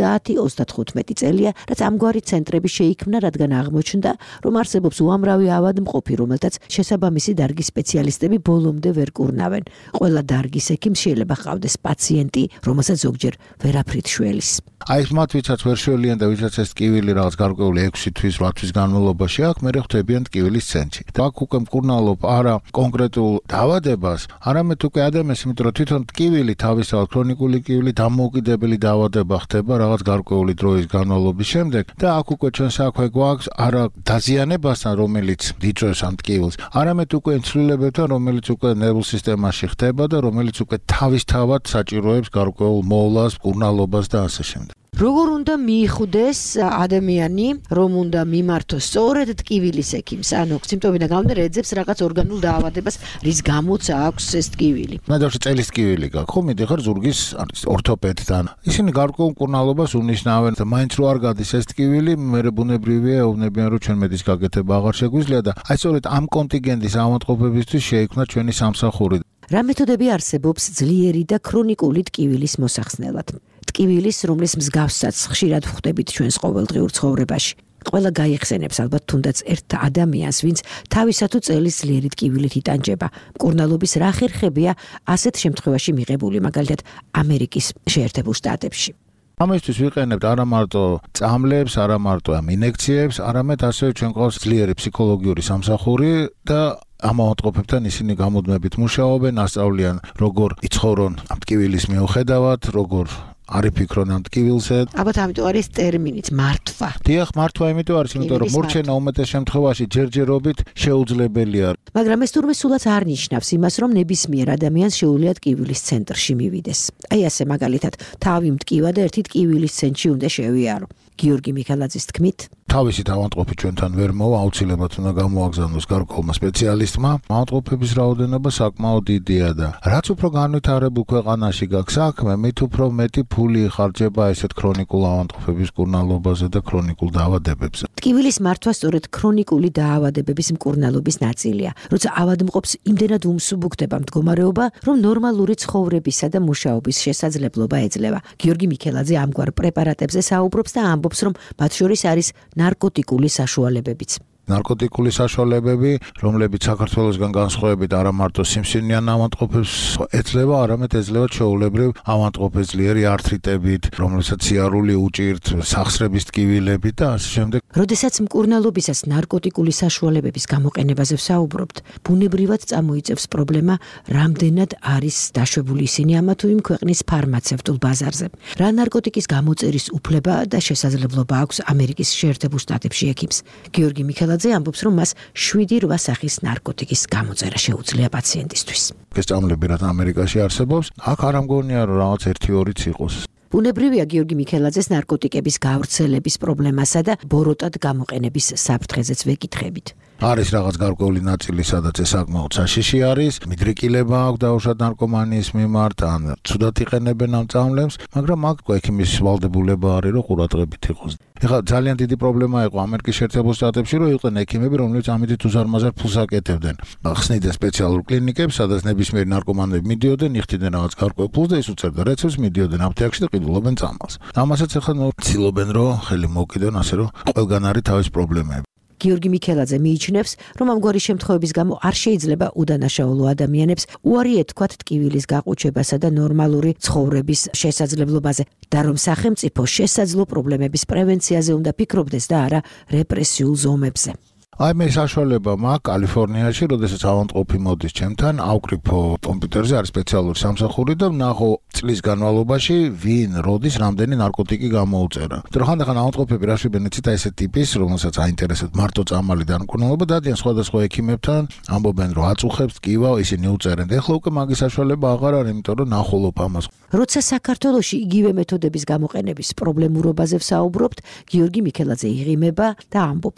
30-35 წელია რაც ამგვარი ცენტრები შეიქმნა, რადგან აღმოჩნდა რომ არსებობს უამრავი ავადმყოფი, რომელთაც შესაბამისი დარგის სპეციალისტები ბოლომდე ვერ კურნავენ. ყველა დარგის ექიმს შეიძლება ჰყავდეს პაციენტი, რომელსაც ზოგჯერ ვერაფრით შველის. აი მათ ვისაც ვერ შველიან და ვისაც ეს ტკივილი რაღაც გარკვეული 6 თვის, 8 თვის განმავლობაში აქვს, მე ხვდებიან ტკივილის ცენტრში. და აქ უკვე მკურნალობ არა კონკრეტულ დაავადებას, არამედ უკვე ადამიანს, იმიტომ რომ თვითონ ტკივილი თავისთავად ქრონიკული ტკივილი დამოუკიდებელი დაავადება ხდება რაღაც გარკვეული დროის განმავლობის შემდეგ და აქ უკვე ჩვენ საქმე გვაქვს არა დაზიანებასთან, რომელიც დიწვევს ამ ტკივილს, არამედ უკვე ცვლილებებთან, რომელიც უკვე ნერვულ სისტემაში ხდება და რომელიც უკვე თავისთავად საჭიროებს გარკვეულ მოვლას, მკურნალობას და ასე შემდეგ. როგორ უნდა მიხვდეს ადამიანი, რომ უნდა მიმართოს სწორედ ტკივილის ექიმს, ანუ სიმპტომიდან გამომდინარე ეძებს რაღაც ორგანულ დაავადებას, რის გამოც აქვს ეს ტკივილი. ნადავში წელის ტკივილი გაქვს, ხო მიდიხარ ზურგის ორთოპედთან. ისინი გარკვეულ მკურნალობას უნიშნავენ და მაინც რო არ გადის ეს ტკივილი, მერე ბუნებრივია ეუბნებიან, რომ ჩვენ მედის გაკეთება აღარ შეგვიძლია და აი სწორედ ამ კონტინგენტის ავადმყოფებისთვის შეიქმნა ჩვენი სამსახური. რა მეთოდები არსებობს ძლიერი და ქრონიკული ტკივილის მოსახსნელად? ტკივილის, რომლის მსგავსაც ხშირად ვხვდებით ჩვენს ყოველდღიურ ცხოვრებაში. ყველა გაიხსენებს ალბათ თუნდაც ერთ ადამიანს, ვინც თავისა თუ წელის ძლიერი ტკივილით იტანჯება. მკურნალობის რა ხერხებია ასეთ შემთხვევაში მიღებული, მაგალითად ამერიკის შეერთებულ შტატებში. ამისთვის ვიყენებთ არა მარტო წამლებს, არა მარტო ამ ინექციებს, არამედ ასევე ჩვენ ყავს ძლიერი ფსიქოლოგიური სამსახური და ამ ავადმყოფებთან ისინი გამუდმებით მუშაობენ, ასწავლიან როგორ იცხოვრონ ამ ტკივილის მიუხედავად, როგორ არიფიქრონ ამ ტკივილზე. ალბათ ამიტომ არის ტერმინიც მართვა. დიახ, მართვა იმიტომ არის, იმიტომ რომ მორჩენა უმეტეს შემთხვევაში ჯერჯერობით შეუძლებელია. მაგრამ ეს თურმე სულაც არ ნიშნავს იმას, რომ ნებისმიერ ადამიანს შეუძლია ტკივილის ცენტრში მივიდეს. აი ასე მაგალითად, თავი მტკივა და ერთი ტკივილის ცენტრში უნდა შევიარო. გიორგი მიქელაძის თქმით, თავისი ავადმყოფი ჩვენთან ვერ მოვა, აუცილებლად უნდა გამოაგზავნოს გარკვეულმა სპეციალისტმა. ავადმყოფების რაოდენობა საკმაოდ დიდია და რაც უფრო განვითარებულ ქვეყანაში გაქვს საქმე, მით უფრო მეტი ფული იხარჯება ესეთ ქრონიკულ ავადმყოფების მკურნალობაზე და ქრონიკულ დაავადებებზე. ტკივილის მართვა სწორედ ქრონიკული დაავადებების მკურნალობის ნაწილია. როცა ავადმყოფს იმდენად უმსუბუქდება მდგომარეობა, რომ ნორმალური ცხოვრებისა და მუშაობის შესაძლებლობა ეძლევა. გიორგი მიქელაძე ამგვარ პრეპარატებზე საუბრობს და ამბობს, რომ მათ შორის არის ნარკოტიკული საშუალებებიც. ნარკოტიკული საშუალებები, რომლებიც საქართველოსგან განსხვავებით არა მარტო სიმსივნიან ავადმყოფებს ეძლევა, არამედ ეძლევა ჩვეულებრივ ავადმყოფებს ძლიერი ართრიტებით, რომელსაც სიარული უჭირთ, სახსრების ტკივილებით და ასე შემდეგ. როდესაც მკურნალობისას ნარკოტიკული საშუალებების გამოყენებაზე ვსაუბრობთ, ბუნებრივად წამოიწევს პრობლემა, რამდენად არის დაშვებული ისინი ამა თუ იმ ქვეყნის ფარმაცევტულ ბაზარზე. რა ნარკოტიკის გამოწერის უფლება და შესაძლებლობა აქვს ამერიკის შეერთებულ შტატებში ექიმს. გიორგი მიქელაძე ამბობს, რომ მას 7-8 სახის ნარკოტიკის გამოწერა შეუძლია პაციენტისთვის. ეს წამლები რაც ამერიკაში არსებობს, აქ არ ამგონია რომ რაღაც 1-2-იც იყოს. ბუნებრივია გიორგი მიქელაძეს ნარკოტიკების გავრცელების პრობლემასა და ბოროტად გამოყენების საფრთხეზეც ვეკითხებით. არის რაღაც გარკვეული ნაწილი, სადაც ეს საკმაოდ საშიში არის, მიდრეკილება აქვს დაუშვათ ნარკომანიის მიმართ, ან ცუდად იყენებენ ამ წამლებს, მაგრამ აქ ექიმის ვალდებულება არის, რომ ყურადღებით იყოს. ეხლა ძალიან დიდი პრობლემა იყო ამერიკის შეერთებულ შტატებში, რომ იყვნენ ექიმები, რომლებიც ამით უზარმაზარ ფულს აკეთებდნენ. ხსნიდნენ სპეციალურ კლინიკებს, სადაც ნებისმიერი ნარკომანები მიდიოდნენ, იხდიდნენ რაღაც გარკვეულ ფულს და ის უწერდა რეცეპტს, მიდიოდნენ აფთიაქში და ყიდულობენ წამალს. ამასაც ეხლა ცდილობენ, რომ ხელი მოუკიდონ, ასე რომ ყველგან არის თავის პრობლემები. გიორგი მიქელაძე მიიჩნევს, რომ ამგვარი შემთხვევების გამო არ შეიძლება უდანაშაულო ადამიანებს უარი ეთქვათ ტკივილის გაყუჩებასა და ნორმალური ცხოვრების შესაძლებლობაზე და რომ სახელმწიფო შესაძლო პრობლემების პრევენციაზე უნდა ფიქრობდეს და არა რეპრესიულ ზომებზე. აი მე საშუალება მაქვს კალიფორნიაში, როდესაც ავადმყოფი მოდის ჩემთან, ავკრიფო კომპიუტერზე არის სპეციალური სამსახური და ვნახო წლის განმავლობაში ვინ როდის რამდენი ნარკოტიკი გამოუწერა. იმიტომ რომ ხანდახან ავადმყოფები რაშვებენ იცით აი ესეთ ტიპის, რომელსაც აინტერესებს მარტო წამალი და მკურნალობა, დადიან სხვადასხვა ექიმებთან, ამბობენ რომ აწუხებს, ტკივა, ისინი უწერენ. ეხლა უკვე მაგის საშუალება აღარ არის, იმიტომ რომ ნახულობ ამას. როცა საქართველოში იგივე მეთოდების გამოყენების პრობლემურობაზე ვსაუბრობთ, გიორგი მიქელაძე იღიმება და ამბობს.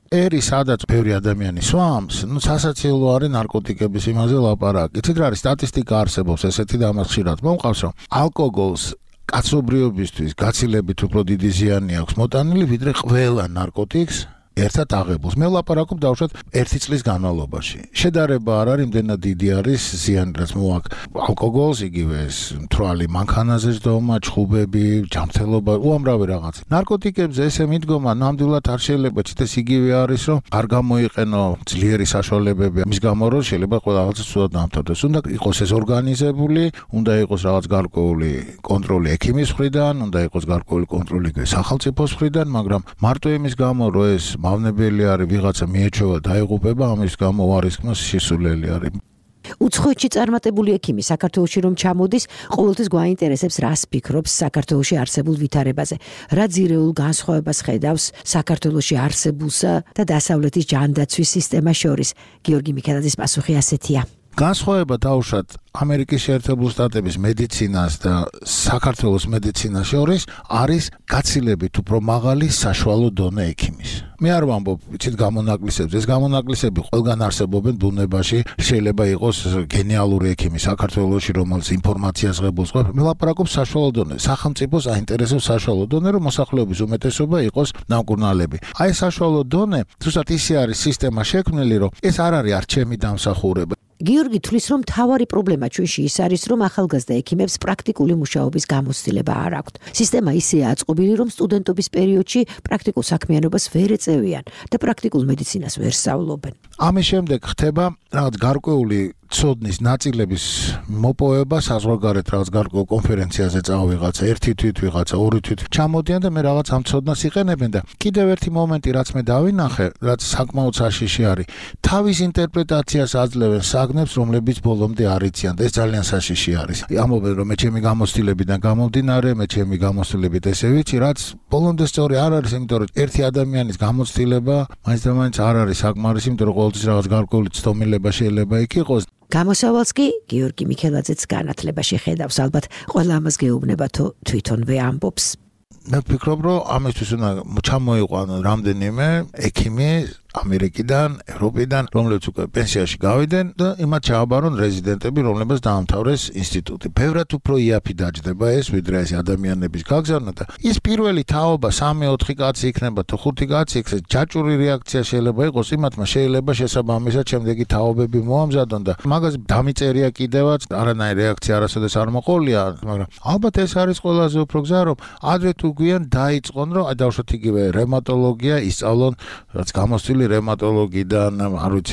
ერი სადაც ბევრი ადამიანი სვამს, სასაცილო არის ნარკოტიკების იმაზე ლაპარაკი. იცით რა არის სტატისტიკა არსებობს ესეთი და ამას ხშირად მომყავს, რომ ალკოგოლს კაცობრიობისთვის გაცილებით უფრო დიდი ზიანი აქვს მოტანილი, ვიდრე ყველა ნარკოტიკს ერთად აღებულს. მე ლაპარაკობ დავუშვათ 1 წლის განმავლობაში. შედარება არ არის, იმდენად დიდი არის ზიანი, რაც მოაქვს ალკოგოლს, იგივე ეს მთვრალი მანქანაზე ზდომა, ჩხუბები, ჯანმრთელობა, უამრავი რაღაც. ნარკოტიკებზე ესე მიდგომა ნამდვილად არ შეიძლება ციტეს იგივე არის, რომ არ გამოიყენო ძლიერი საშუალებები, მის გამო რომ შეიძლება ყველა რაღაც სულად დამთავრდეს. უნდა იყოს ეს ორგანიზებული, უნდა იყოს რაღაც გარკვეული კონტროლი ექიმის მხრიდან, უნდა იყოს გარკვეული კონტროლი სახელმწიფოს მხრიდან, მაგრამ მარტო იმის გამო რომ ეს მავნებელი არის ვიღაცა მიეჩვევა დაიღუპება, ამის გამო ვარისკმას შესულელი არის. უცხოეთში წარმატებული ექიმი საქართველოში რომ ჩამოდის, ყოველთვის გვაინტერესებს რას ფიქრობს საქართველოში არსებულ ვითარებაზე. რა ძირეულ განსხვავებას ხედავს საქართველოში არსებულსა და დასავლეთის ჯანდაცვის სისტემას შორის. გიორგი მიქელაძის პასუხი ასეთია. განსხვავება დავუშვათ ამერიკის შეერთებულ შტატების მედიცინას და საქართველოს მედიცინას შორის არის გაცილებით უფრო მაღალი საშუალო დონე ექიმის. მე არ ვამბობ იცით გამონაკლისებს, ეს გამონაკლისები ყველგან არსებობენ ბუნებაში, შეიძლება იყოს გენიალური ექიმი საქართველოში, რომელიც ინფორმაციას ღებულს ყოფს. მე ლაპარაკობ საშუალო დონე. სახელმწიფოს აინტერესებს საშუალო დონე, რომ მოსახლეობის უმეტესობა იყოს ნამკურნალები. აი საშუალო დონე, ზუსტად ისე არის სისტემა შექმნილი, რომ ეს არ არის არჩემი დამსახურება. გიორგი თვლის, რომ მთავარი პრობლემა ჩვენში ის არის, რომ ახალგაზრდა ექიმებს პრაქტიკული მუშაობის გამოცდილება არ აქვთ. სისტემა ისეა აწყობილი, რომ სტუდენტობის პერიოდში პრაქტიკულ საქმიანობას ვერ ეწევიან და პრაქტიკულ მედიცინას ვერ სწავლობენ. ამის შემდეგ ხდება რაღაც გარკვეული ცოდნის ნაწილების მოპოვება საზღვარგარეთ რაღაც გარკვეულ კონფერენციაზე წავიღაცა, ერთი თვით ვიღაცა, ორი თვით ჩამოდიან და მე რაღაც ამ ცოდნას იყენებენ და კიდევ ერთი მომენტი რაც მე დავინახე, რაც საკმაოდ საშიში არის, თავის ინტერპრეტაციას აძლევენ საგნებს, რომლებიც ბოლომდე არ იციან და ეს ძალიან საშიში არის. ამობენ რომ მე ჩემი გამოცდილებიდან გამომდინარე, მე ჩემი გამოცდილებით ესე ვიცი, რაც ბოლომდე სწორი არ არის, იმიტომ რომ ერთი ადამიანის გამოცდილება მაინც და მაინც არ არის საკმარისი, იმიტომ რომ ყოველთვის რაღაც გარკვეული ცდომილება შეიძლება იქ იყოს. გამოსავალს კი გიორგი მიქელაძეც განათლებაში ხედავს, ალბათ ყველა ამას გეუბნება თუ თვითონვე ამბობს. მე ვფიქრობ, რომ ამისთვის უნდა ჩამოიყვანონ რამდენიმე ექიმი ამერიკიდან, ევროპიდან, რომლებიც უკვე პენსიაში გავიდნენ და იმათ ჩააბარონ რეზიდენტები, რომლებიც დაამთავრეს ინსტიტუტი. ბევრად უფრო იაფი დაჯდება ეს, ვიდრე ეს ადამიანების გაგზავნა და ის პირველი თაობა 3-4 კაცი იქნება თუ 5 კაცი იქნება, ჯაჭვური რეაქცია შეიძლება იყოს, იმათმა შეიძლება შესაბამისად შემდეგი თაობები მოამზადონ და მაგაზე დამიწერია კიდევაც, არანაირი რეაქცია არასოდეს არ მოყოლია, მაგრამ ალბათ ეს არის ყველაზე უფრო გზა, რომ ადრე თუ გვიან დაიწყონ, რომ დავუშვათ იგივე რევმატოლოგია ისწავლონ, რაც გამოსწილი რევმატოლოგიდან, არ ვიცი,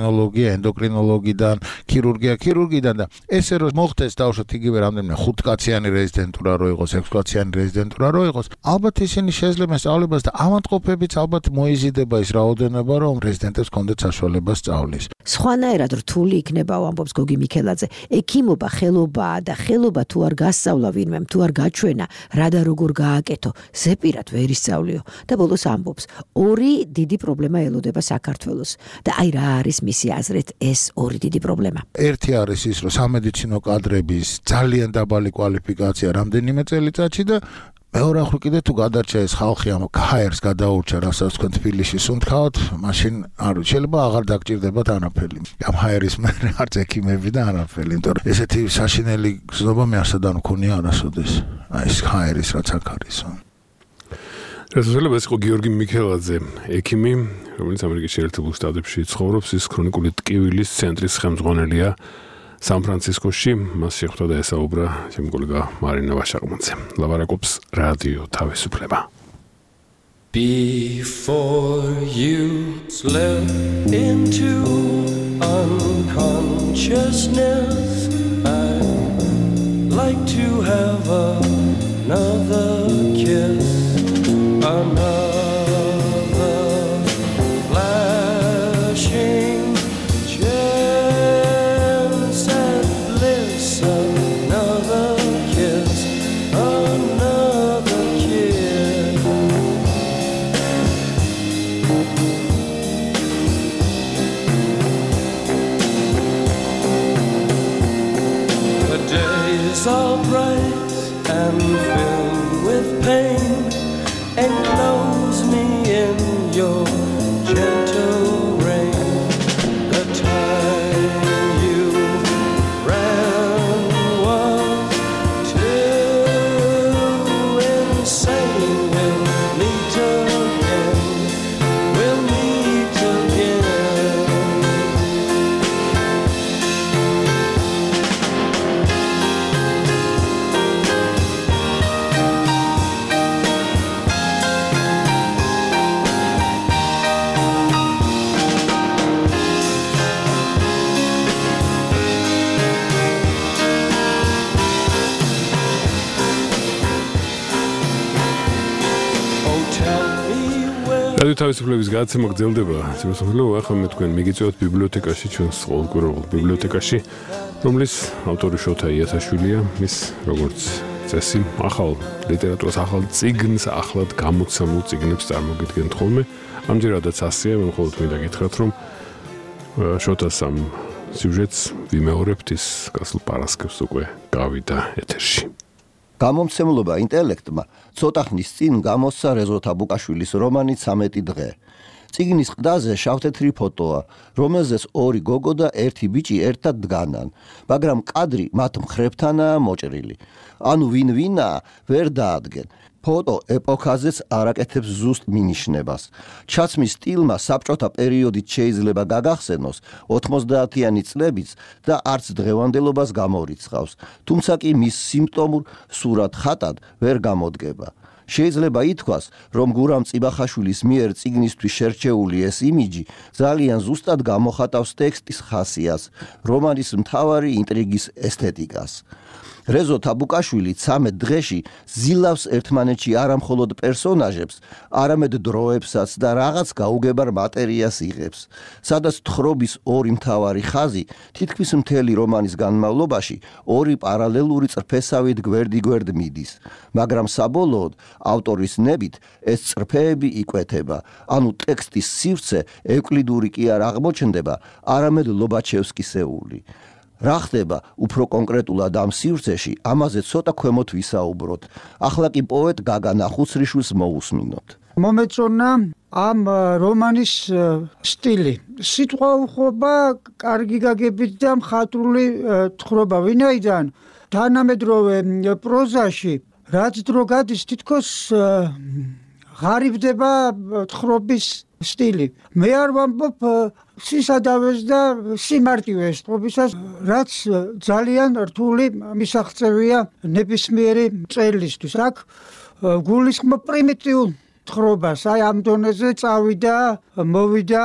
ენდოკრინოლოგიდან, ქირურგიდან და ესე რომ მოხდეს დავუშვათ იგივე რამდენიმე 5 კაციანი რეზიდენტურა რო იყოს, 6 კაციანი რეზიდენტურა რო იყოს, ალბათ ისინი შეძლებენ სწავლებას და ავადმყოფებიც ალბათ მოიზიდება ის რაოდენობა, რომ რეზიდენტებს კონდეთ საშუალება სწავლის. სხვანაირად რთული იქნება, ამბობს გოგი მიქელაძე. ექიმობა ხელობაა და ხელობა თუ არ გასწავლა ვინმემ, თუ არ გაჩვენა, რა და როგორ გააკეთო, ზეპირად ვერ ისწავლიო და ბოლოს ამბობს, ორი დიდი პრობლემა ელოდება საქართველოს და აი რა არის მისი აზრით ეს ორი დიდი პრობლემა. ერთი არის ის, რომ სამედიცინო კადრების ძალიან დაბალი კვალიფიკაცია რამდენიმე წელიწადში და მეორე ახლო კიდე თუ გადარჩა ეს ხალხი ამ ქაერს გადაურჩა, რასაც თქვენ თბილისში სუნთქავთ, მაშინ არ შეიძლება აღარ დაგჭირდებათ არაფერი. ამ ჰაერის მერე არც ექიმები და არაფერი, იმიტომ რომ ესეთი საშინელი გზნობა მე არსად არ მქონია არასოდეს. აი ეს ჰაერის რაც აქ არის. შესაძლოა ეს იყო გიორგი მიქელაძე, ექიმი, რომელიც ამერიკის შეერთებულ შტატებში ცხოვრობს, ის ქრონიკული ტკივილის ცენტრის ხელმძღვანელია სან-ფრანცისკოში. მას შეხვდა და ესაუბრა ჩემი კოლეგა მარინა ვაშაყმანძე. ლაპარაკობს რადიო თავისუფლება. Before you slip into unconsciousness, I'd like to have another kiss, another flashing chance at bliss, another kiss, another kiss. The days are bright and filled with pain. Enclose me in your chest. რადიო თავისუფლების გადაცემა გრძელდება. ცნობილო, ახლა მე თქვენ მიგიწევთ ბიბლიოთეკაში, ჩვენს ყოველკვირეულ ბიბლიოთეკაში, რომლის ავტორი შოთა იათაშვილია, მის როგორც წესი, ახალ ლიტერატურას, ახალ წიგნს, ახლად გამოცემულ წიგნებს წარმოგიდგენთ ხოლმე. ამჯერადაც ასეა, მე მხოლოდ მინდა გითხრათ, რომ შოთას ამ სიუჟეტს ვიმეორებთ, ის გასულ პარასკევს უკვე გავიდა ეთერში. გამომცემლობა ინტელექტმა ცოტა ხნის წინ გამოსცა რეზო თაბუკაშვილის რომანი 13 დღე. წიგნის ყდაზე შავთეთრი ფოტოა, რომელზეც ორი გოგო და ერთი ბიჭი ერთად დგანან, მაგრამ კადრი მათ მხრებთანაა მოჭრილი. ანუ ვინ-ვინა ვერ დაადგენ. ფოტო ეპოქაზეც არაკეთებს ზუსტ მინიშნებას. ჩაცმის სტილმა საბჭოთა პერიოდით შეიძლება გაგახსენოს 90-იანი წლებიც და არც დღევანდელობას გამორიცხავს, თუმცა კი მის სიმპტომურ სურათ ხატად ვერ გამოდგება. შეიძლება ითქვას, რომ გურამ წიბახაშვილის მიერ წიგნისთვის შერჩეული ეს იმიჯი ძალიან ზუსტად გამოხატავს ტექსტის ხასიათს, რომანის მთავარი ინტრიგის ესთეტიკას. რეზო თაბუკაშვილი 13 დღეში ზილავს ერთმანეთში არა მხოლოდ პერსონაჟებს, არამედ დროებსაც და რაღაც გაუგებარ მატერიას იღებს, სადაც თხრობის ორი მთავარი ხაზი თითქმის მთელი რომანის განმავლობაში ორი პარალელური წრფესავით გვერდ-გვერდ მიდის, მაგრამ საბოლოოდ ავტორის ნებით ეს წრფეები იკვეთება, ანუ ტექსტის სივრცე ევკლიდური კი არ აღმოჩნდება, არამედ ლობაჩევსკისეული. რა ხდება უფრო კონკრეტულად ამ სივრცეში, ამაზე ცოტა ქვემოთ ვისაუბროთ. ახლა კი პოეტ გაგა ნახუცრიშვილს მოусმინოთ. მომეწონა ამ რომანის სტილი. სიტყვა უხობა კარგი გაგებით და მხატვრული თხრობა, ვინაიდან თანამედროვე პროზაში რაც დრო გადის თითქოს ღარიბდება თხრობის სტილი. მე არ ვამბობ სისადავეს და სიმარტივეს თხრობისას, რაც ძალიან რთული მისაღწევია ნებისმიერი მწერლისთვის. აქ გულისხმობ პრიმიტიულ თხრობას, აი ამ დონეზე წავიდა, მოვიდა,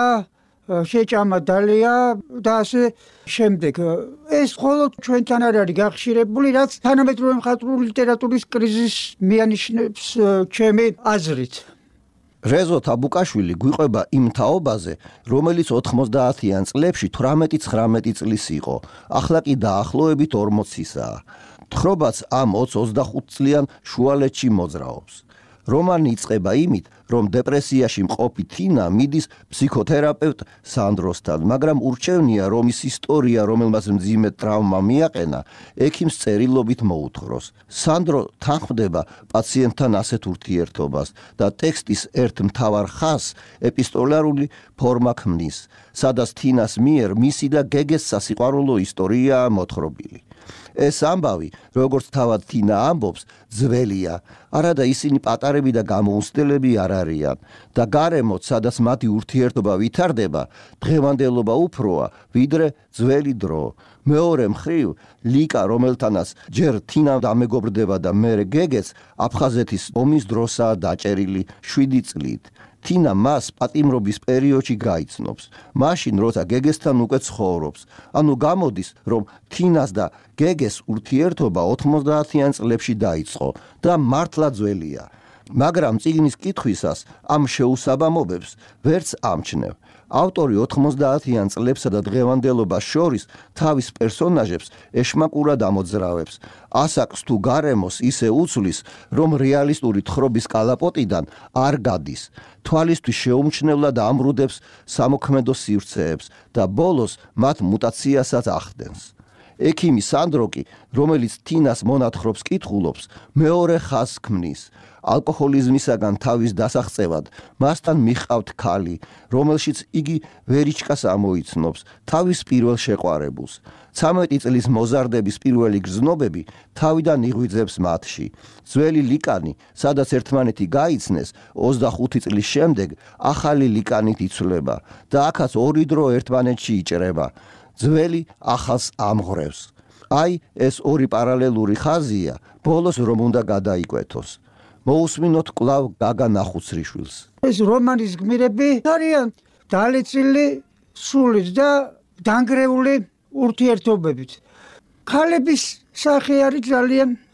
შეჭამა დალია და ასე შემდეგ. ეს მხოლოდ ჩვენთან არ არის გახშირებული, რაც თანამედროვე მხატვრული ლიტერატურის კრიზისს მიანიშნებს ჩემი აზრით. რეზო თაბუკაშვილი გვიყვება იმ თაობაზე, რომელიც 90-იან წლებში 18-19 წლის იყო, ახლა კი დაახლოებით 40-ისაა. თხრობაც ამ 20-25 წლიან შუალედში მოძრაობს. რომანი იწყება იმით, რომ დეპრესიაში მყოფი თინა მიდის ფსიქოთერაპევტ სანდროსთან, მაგრამ ურჩევნია, რომ ის ისტორია, რომელმაც მძიმე ტრავმა მიაყენა, ექიმს წერილობით მოუთხროს. სანდრო თანხმდება პაციენტთან ასეთ ურთიერთობას და ტექსტის ერთ მთავარ ხაზს ეპისტოლარული ფორმა ქმნის, სადაც თინას მიერ მისი და გეგეს სასიყვარულო ისტორიაა მოთხრობილი. ეს ამბავი, როგორც თავად თინა ამბობს, ძველია, არადა ისინი პატარები და გამოუცდელები არ არიან და გარემოთ, სადაც მათი ურთიერთობა ვითარდება, დღევანდელობა უფროა, ვიდრე ძველი დრო. მეორე მხრივ, ლიკა, რომელთანაც ჯერ თინა დამეგობრდება და მერე გეგეც, აფხაზეთის ომის დროსაა დაჭერილი 7 წლით. თინა მას პატიმრობის პერიოდში გაიცნობს, მაშინ როცა გეგესთან უკვე ცხოვრობს. ანუ გამოდის, რომ თინას და გეგეს ურთიერთობა 90-იან წლებში დაიწყო და მართლა ძველია. მაგრამ წიგნის კითხვისას ამ შეუსაბამობებს ვერც ამჩნევ. ავტორი 90-იან წლებსა და დღევანდელობას შორის თავის პერსონაჟებს ეშმაკურად ამოძრავებს. ასაკს თუ გარემოს ისე უცვლის, რომ რეალისტური თხრობის კალაპოტიდან არ გადის. თვალისთვის შეუმჩნევლად ამრუდებს სამოქმედო სივრცეებს და ბოლოს მათ მუტაციასაც ახდენს. ექიმი სანდროკი, რომელიც თინას მონათხრობს კითხულობს, მეორე ხაზს ქმნის. ალკოჰოლიზმისაგან თავის დასაღწევად მასთან მიჰყავთ ქალი, რომელშიც იგი ვერიჩკას ამოიცნობს, თავის პირველ შეყვარებულს. 13 წლის მოზარდების პირველი გრძნობები თავიდან იღვიძებს მათში. ძველი ლიკანი, სადაც ერთმანეთი გაიცნეს, 25 წლის შემდეგ ახალი ლიკანით იცვლება და აქაც ორი დრო ერთმანეთში იჭრება. ძველი ახალს ამღრევს. აი, ეს ორი პარალელური ხაზია, ბოლოს რომ უნდა გადაიკვეთოს. მოусმინოთ კვლავ გაგა ნახუცრიშვილს. ეს რომანის გმირები არიან დალეწილი სულით და დანგრეული ურთიერთობებით. ქალების სახე არის ძალიან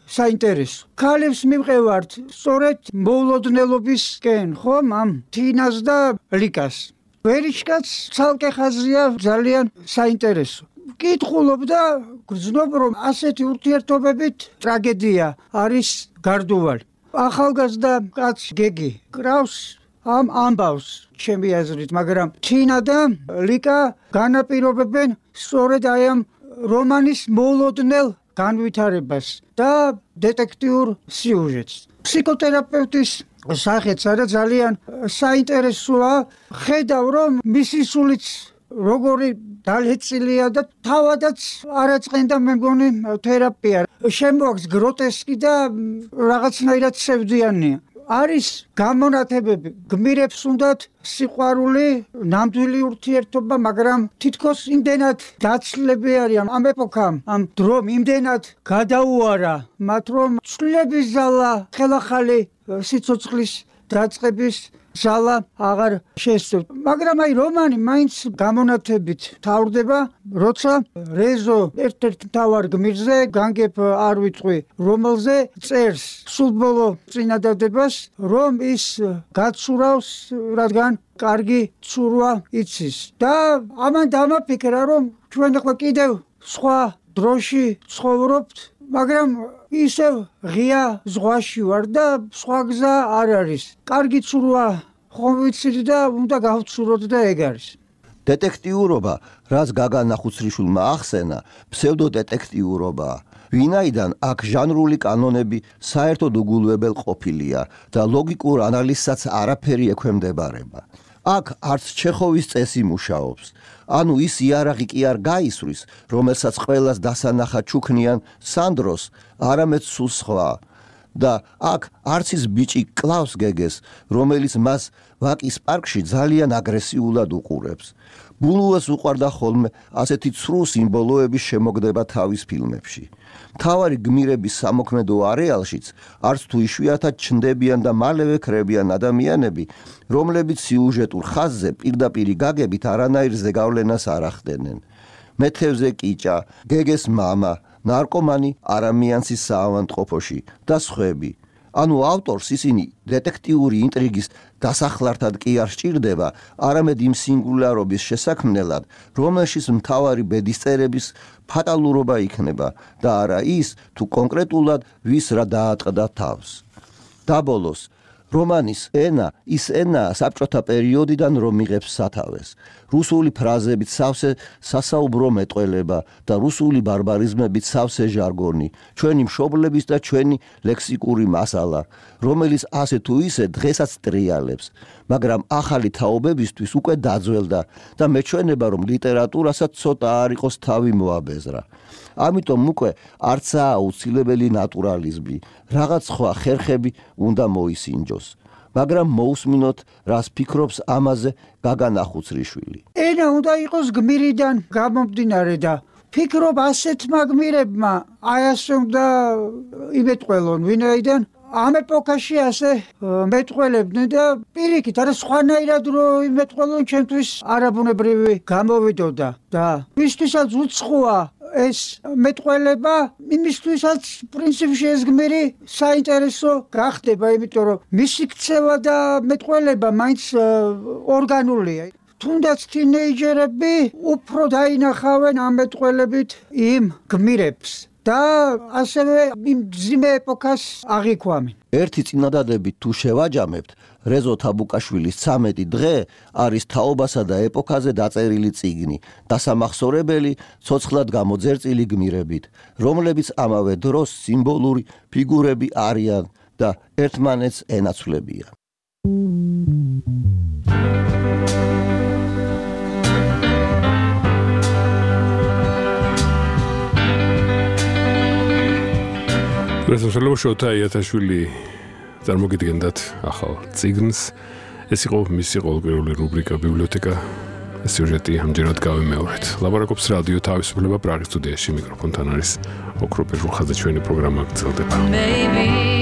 საინტერესო. ქალებს მივყევართ სწორედ მოულოდნელობისკენ, ხომ, ამ თინას და ლიკას. ვერიშკაც ცალკე ხაზია ძალიან საინტერესო. კითხულობ და გრძნობ, რომ ასეთი ურთიერთობებით ტრაგედია არის გარდუვალი. ახალგაზრდა კაცი გეგი კრავს ამ ამბავს ჩემი აზრით, მაგრამ თინა და ლიკა განაპირობებენ სწორედ აი ამ რომანის მოულოდნელ განვითარებას და დეტექტიურ სიუჟეტს. ფსიქოთერაპევტის სახეც არა ძალიან საინტერესოა. ხედავ, რომ მისი სულიც როგორი დალეწილია და თავადაც არაწყენდა მე მგონი თერაპია. შემოაქვს გროტესკი და რაღაცნაირად სევდიანია. არის გამონათებები, გმირებს უნდათ სიყვარული, ნამდვილი ურთიერთობა, მაგრამ თითქოს იმდენად დაცლები არიან ამ ეპოქამ, ამ დრომ იმდენად გადაუარა მათ, რომ ცვლილების ზალა, ხელახალი სიცოცხლის დაწყების ზალა აღარ შესწევთ. მაგრამ აი რომანი მაინც გამონათებით თავდება, როცა რეზო ერთ-ერთ მთავარ გმირზე, განგებ არ ვიტყვი, რომელზე წერს სულბოლო წინადადებას, რომ ის გაცურავს, რადგან კარგი ცურვა იცის. და ამან დამაფიქრა, რომ ჩვენ ახლა კიდევ სხვა დროში ცხოვრობთ, მაგრამ ისევ ღია ზღვაში ვარ და სხვა გზა არ არის. კარგი ცურვა ხომ ვიცით და უნდა გავცუროთ და ეგ არის. დეტექტიურობა, რაც გაგა ნახუცრიშვილმა ახსენა, ფსევდოდეტექტიურობაა. ვინაიდან აქ ჟანრული კანონები საერთოდ უგულვებელ ყოფილია და ლოგიკურ ანალიზსაც არაფერი ექვემდებარება. აქ არც ჩეხოვის წესი მუშაობს. ანუ ის იარაღი კი არ გაისვრის, რომელსაც ყველას დასანახად ჩუქნიან სანდროს, არამედ სულ სხვა. და აქ არც ის ბიჭი კლავს გეგეს, რომელიც მას ვაკის პარკში ძალიან აგრესიულად უყურებს. ბულუას უყვარდა ხოლმე ასეთი ცრუ სიმბოლოების შემოგდება თავის ფილმებში. მთავარი გმირების სამოქმედო არეალშიც არც თუ იშვიათად ჩნდებიან და მალევე ქრებიან ადამიანები, რომლებიც სიუჟეტურ ხაზზე პირდაპირი გაგებით არანაირ ზეგავლენას არ ახდენენ. მეთევზე კიჭა, გეგეს მამა, ნარკომანი არამიანსის საავადმყოფოში და სხვები. ანუ ავტორს ისინი დეტექტიური ინტრიგის დასახლართად კი არ სჭირდება, არამედ იმ სინგულარობის შესაქმნელად, რომელშიც მთავარი ბედისწერების ფატალურობა იქნება და არა ის, თუ კონკრეტულად ვის რა დაატყდა თავს. დაბოლოს რომანის ენა ის ენაა საბჭოთა პერიოდიდან რომ იღებს სათავეს. რუსული ფრაზებით სავსე სასაუბრო მეტყველება და რუსული ბარბარიზმებით სავსე ჟარგონი, ჩვენი მშობლების და ჩვენი ლექსიკური მასალა, რომელიც ასე თუ ისე დღესაც ტრიალებს, მაგრამ ახალი თაობებისთვის უკვე დაძველდა და მეჩვენება რომ ლიტერატურასაც ცოტა არ იყოს თავი მოაბეზრა. ამიტომ უკვე არცაა აუცილებელი ნატურალიზმი, რაღაც სხვა ხერხები უნდა მოისინჯოს. მაგრამ მოусმინოთ, რას ფიქრობს ამაზე გაგა ნახუცრიშვილი. ენა უნდა იყოს გმირიდან გამომდინარე და ფიქრობ ასეთმა გმირებმა აი ასე უნდა იმეტყველონ, ვინაიდან ამ ეპოქაში ასე მეტყველებდნენ და პირიქით, არა სხვანაირად რომ იმეტყველონ, ჩემთვის არაბუნებრივი გამოვიდოდა და ვისთვისაც უცხოა ეს მეტყველება, იმისთვისაც პრინციპში ეს გმირი საინტერესო გახდება, იმიტომ რომ მისი ქცევა და მეტყველება მაინც ორგანულია. თუნდაც თინეიჯერები უფრო დაინახავენ ამ მეტყველებით იმ გმირებს და ასევე იმ ძიმე ეპოქას აღიქვამენ. ერთი წინადადებით თუ შევაჯამებთ, რეზო თაბუკაშვილის 13 დღე არის თაობასა და ეპოქაზე დაწერილი წიგნი, დასამახსოვრებელი, ცოცხლად გამოძერწილი გმირებით, რომლებიც ამავე დროს სიმბოლური ფიგურები არიან და ერთმანეთს ენაცვლებიან. რესურსებო შოთა იათაშვილი წარმოგიდგენდათ ახალ წიგნს. ეს იყო მისი ყოველკვირეული რუბრიკა ბიბლიოთეკა. სიუჟეტი ამჯერად გავიმეორეთ. ლაბორაკობს რადიო თავისუფლება პრაღის სტუდიაში, მიკროფონთან არის ოქროპირ ხაზა, ჩვენი პროგრამა გრძელდება.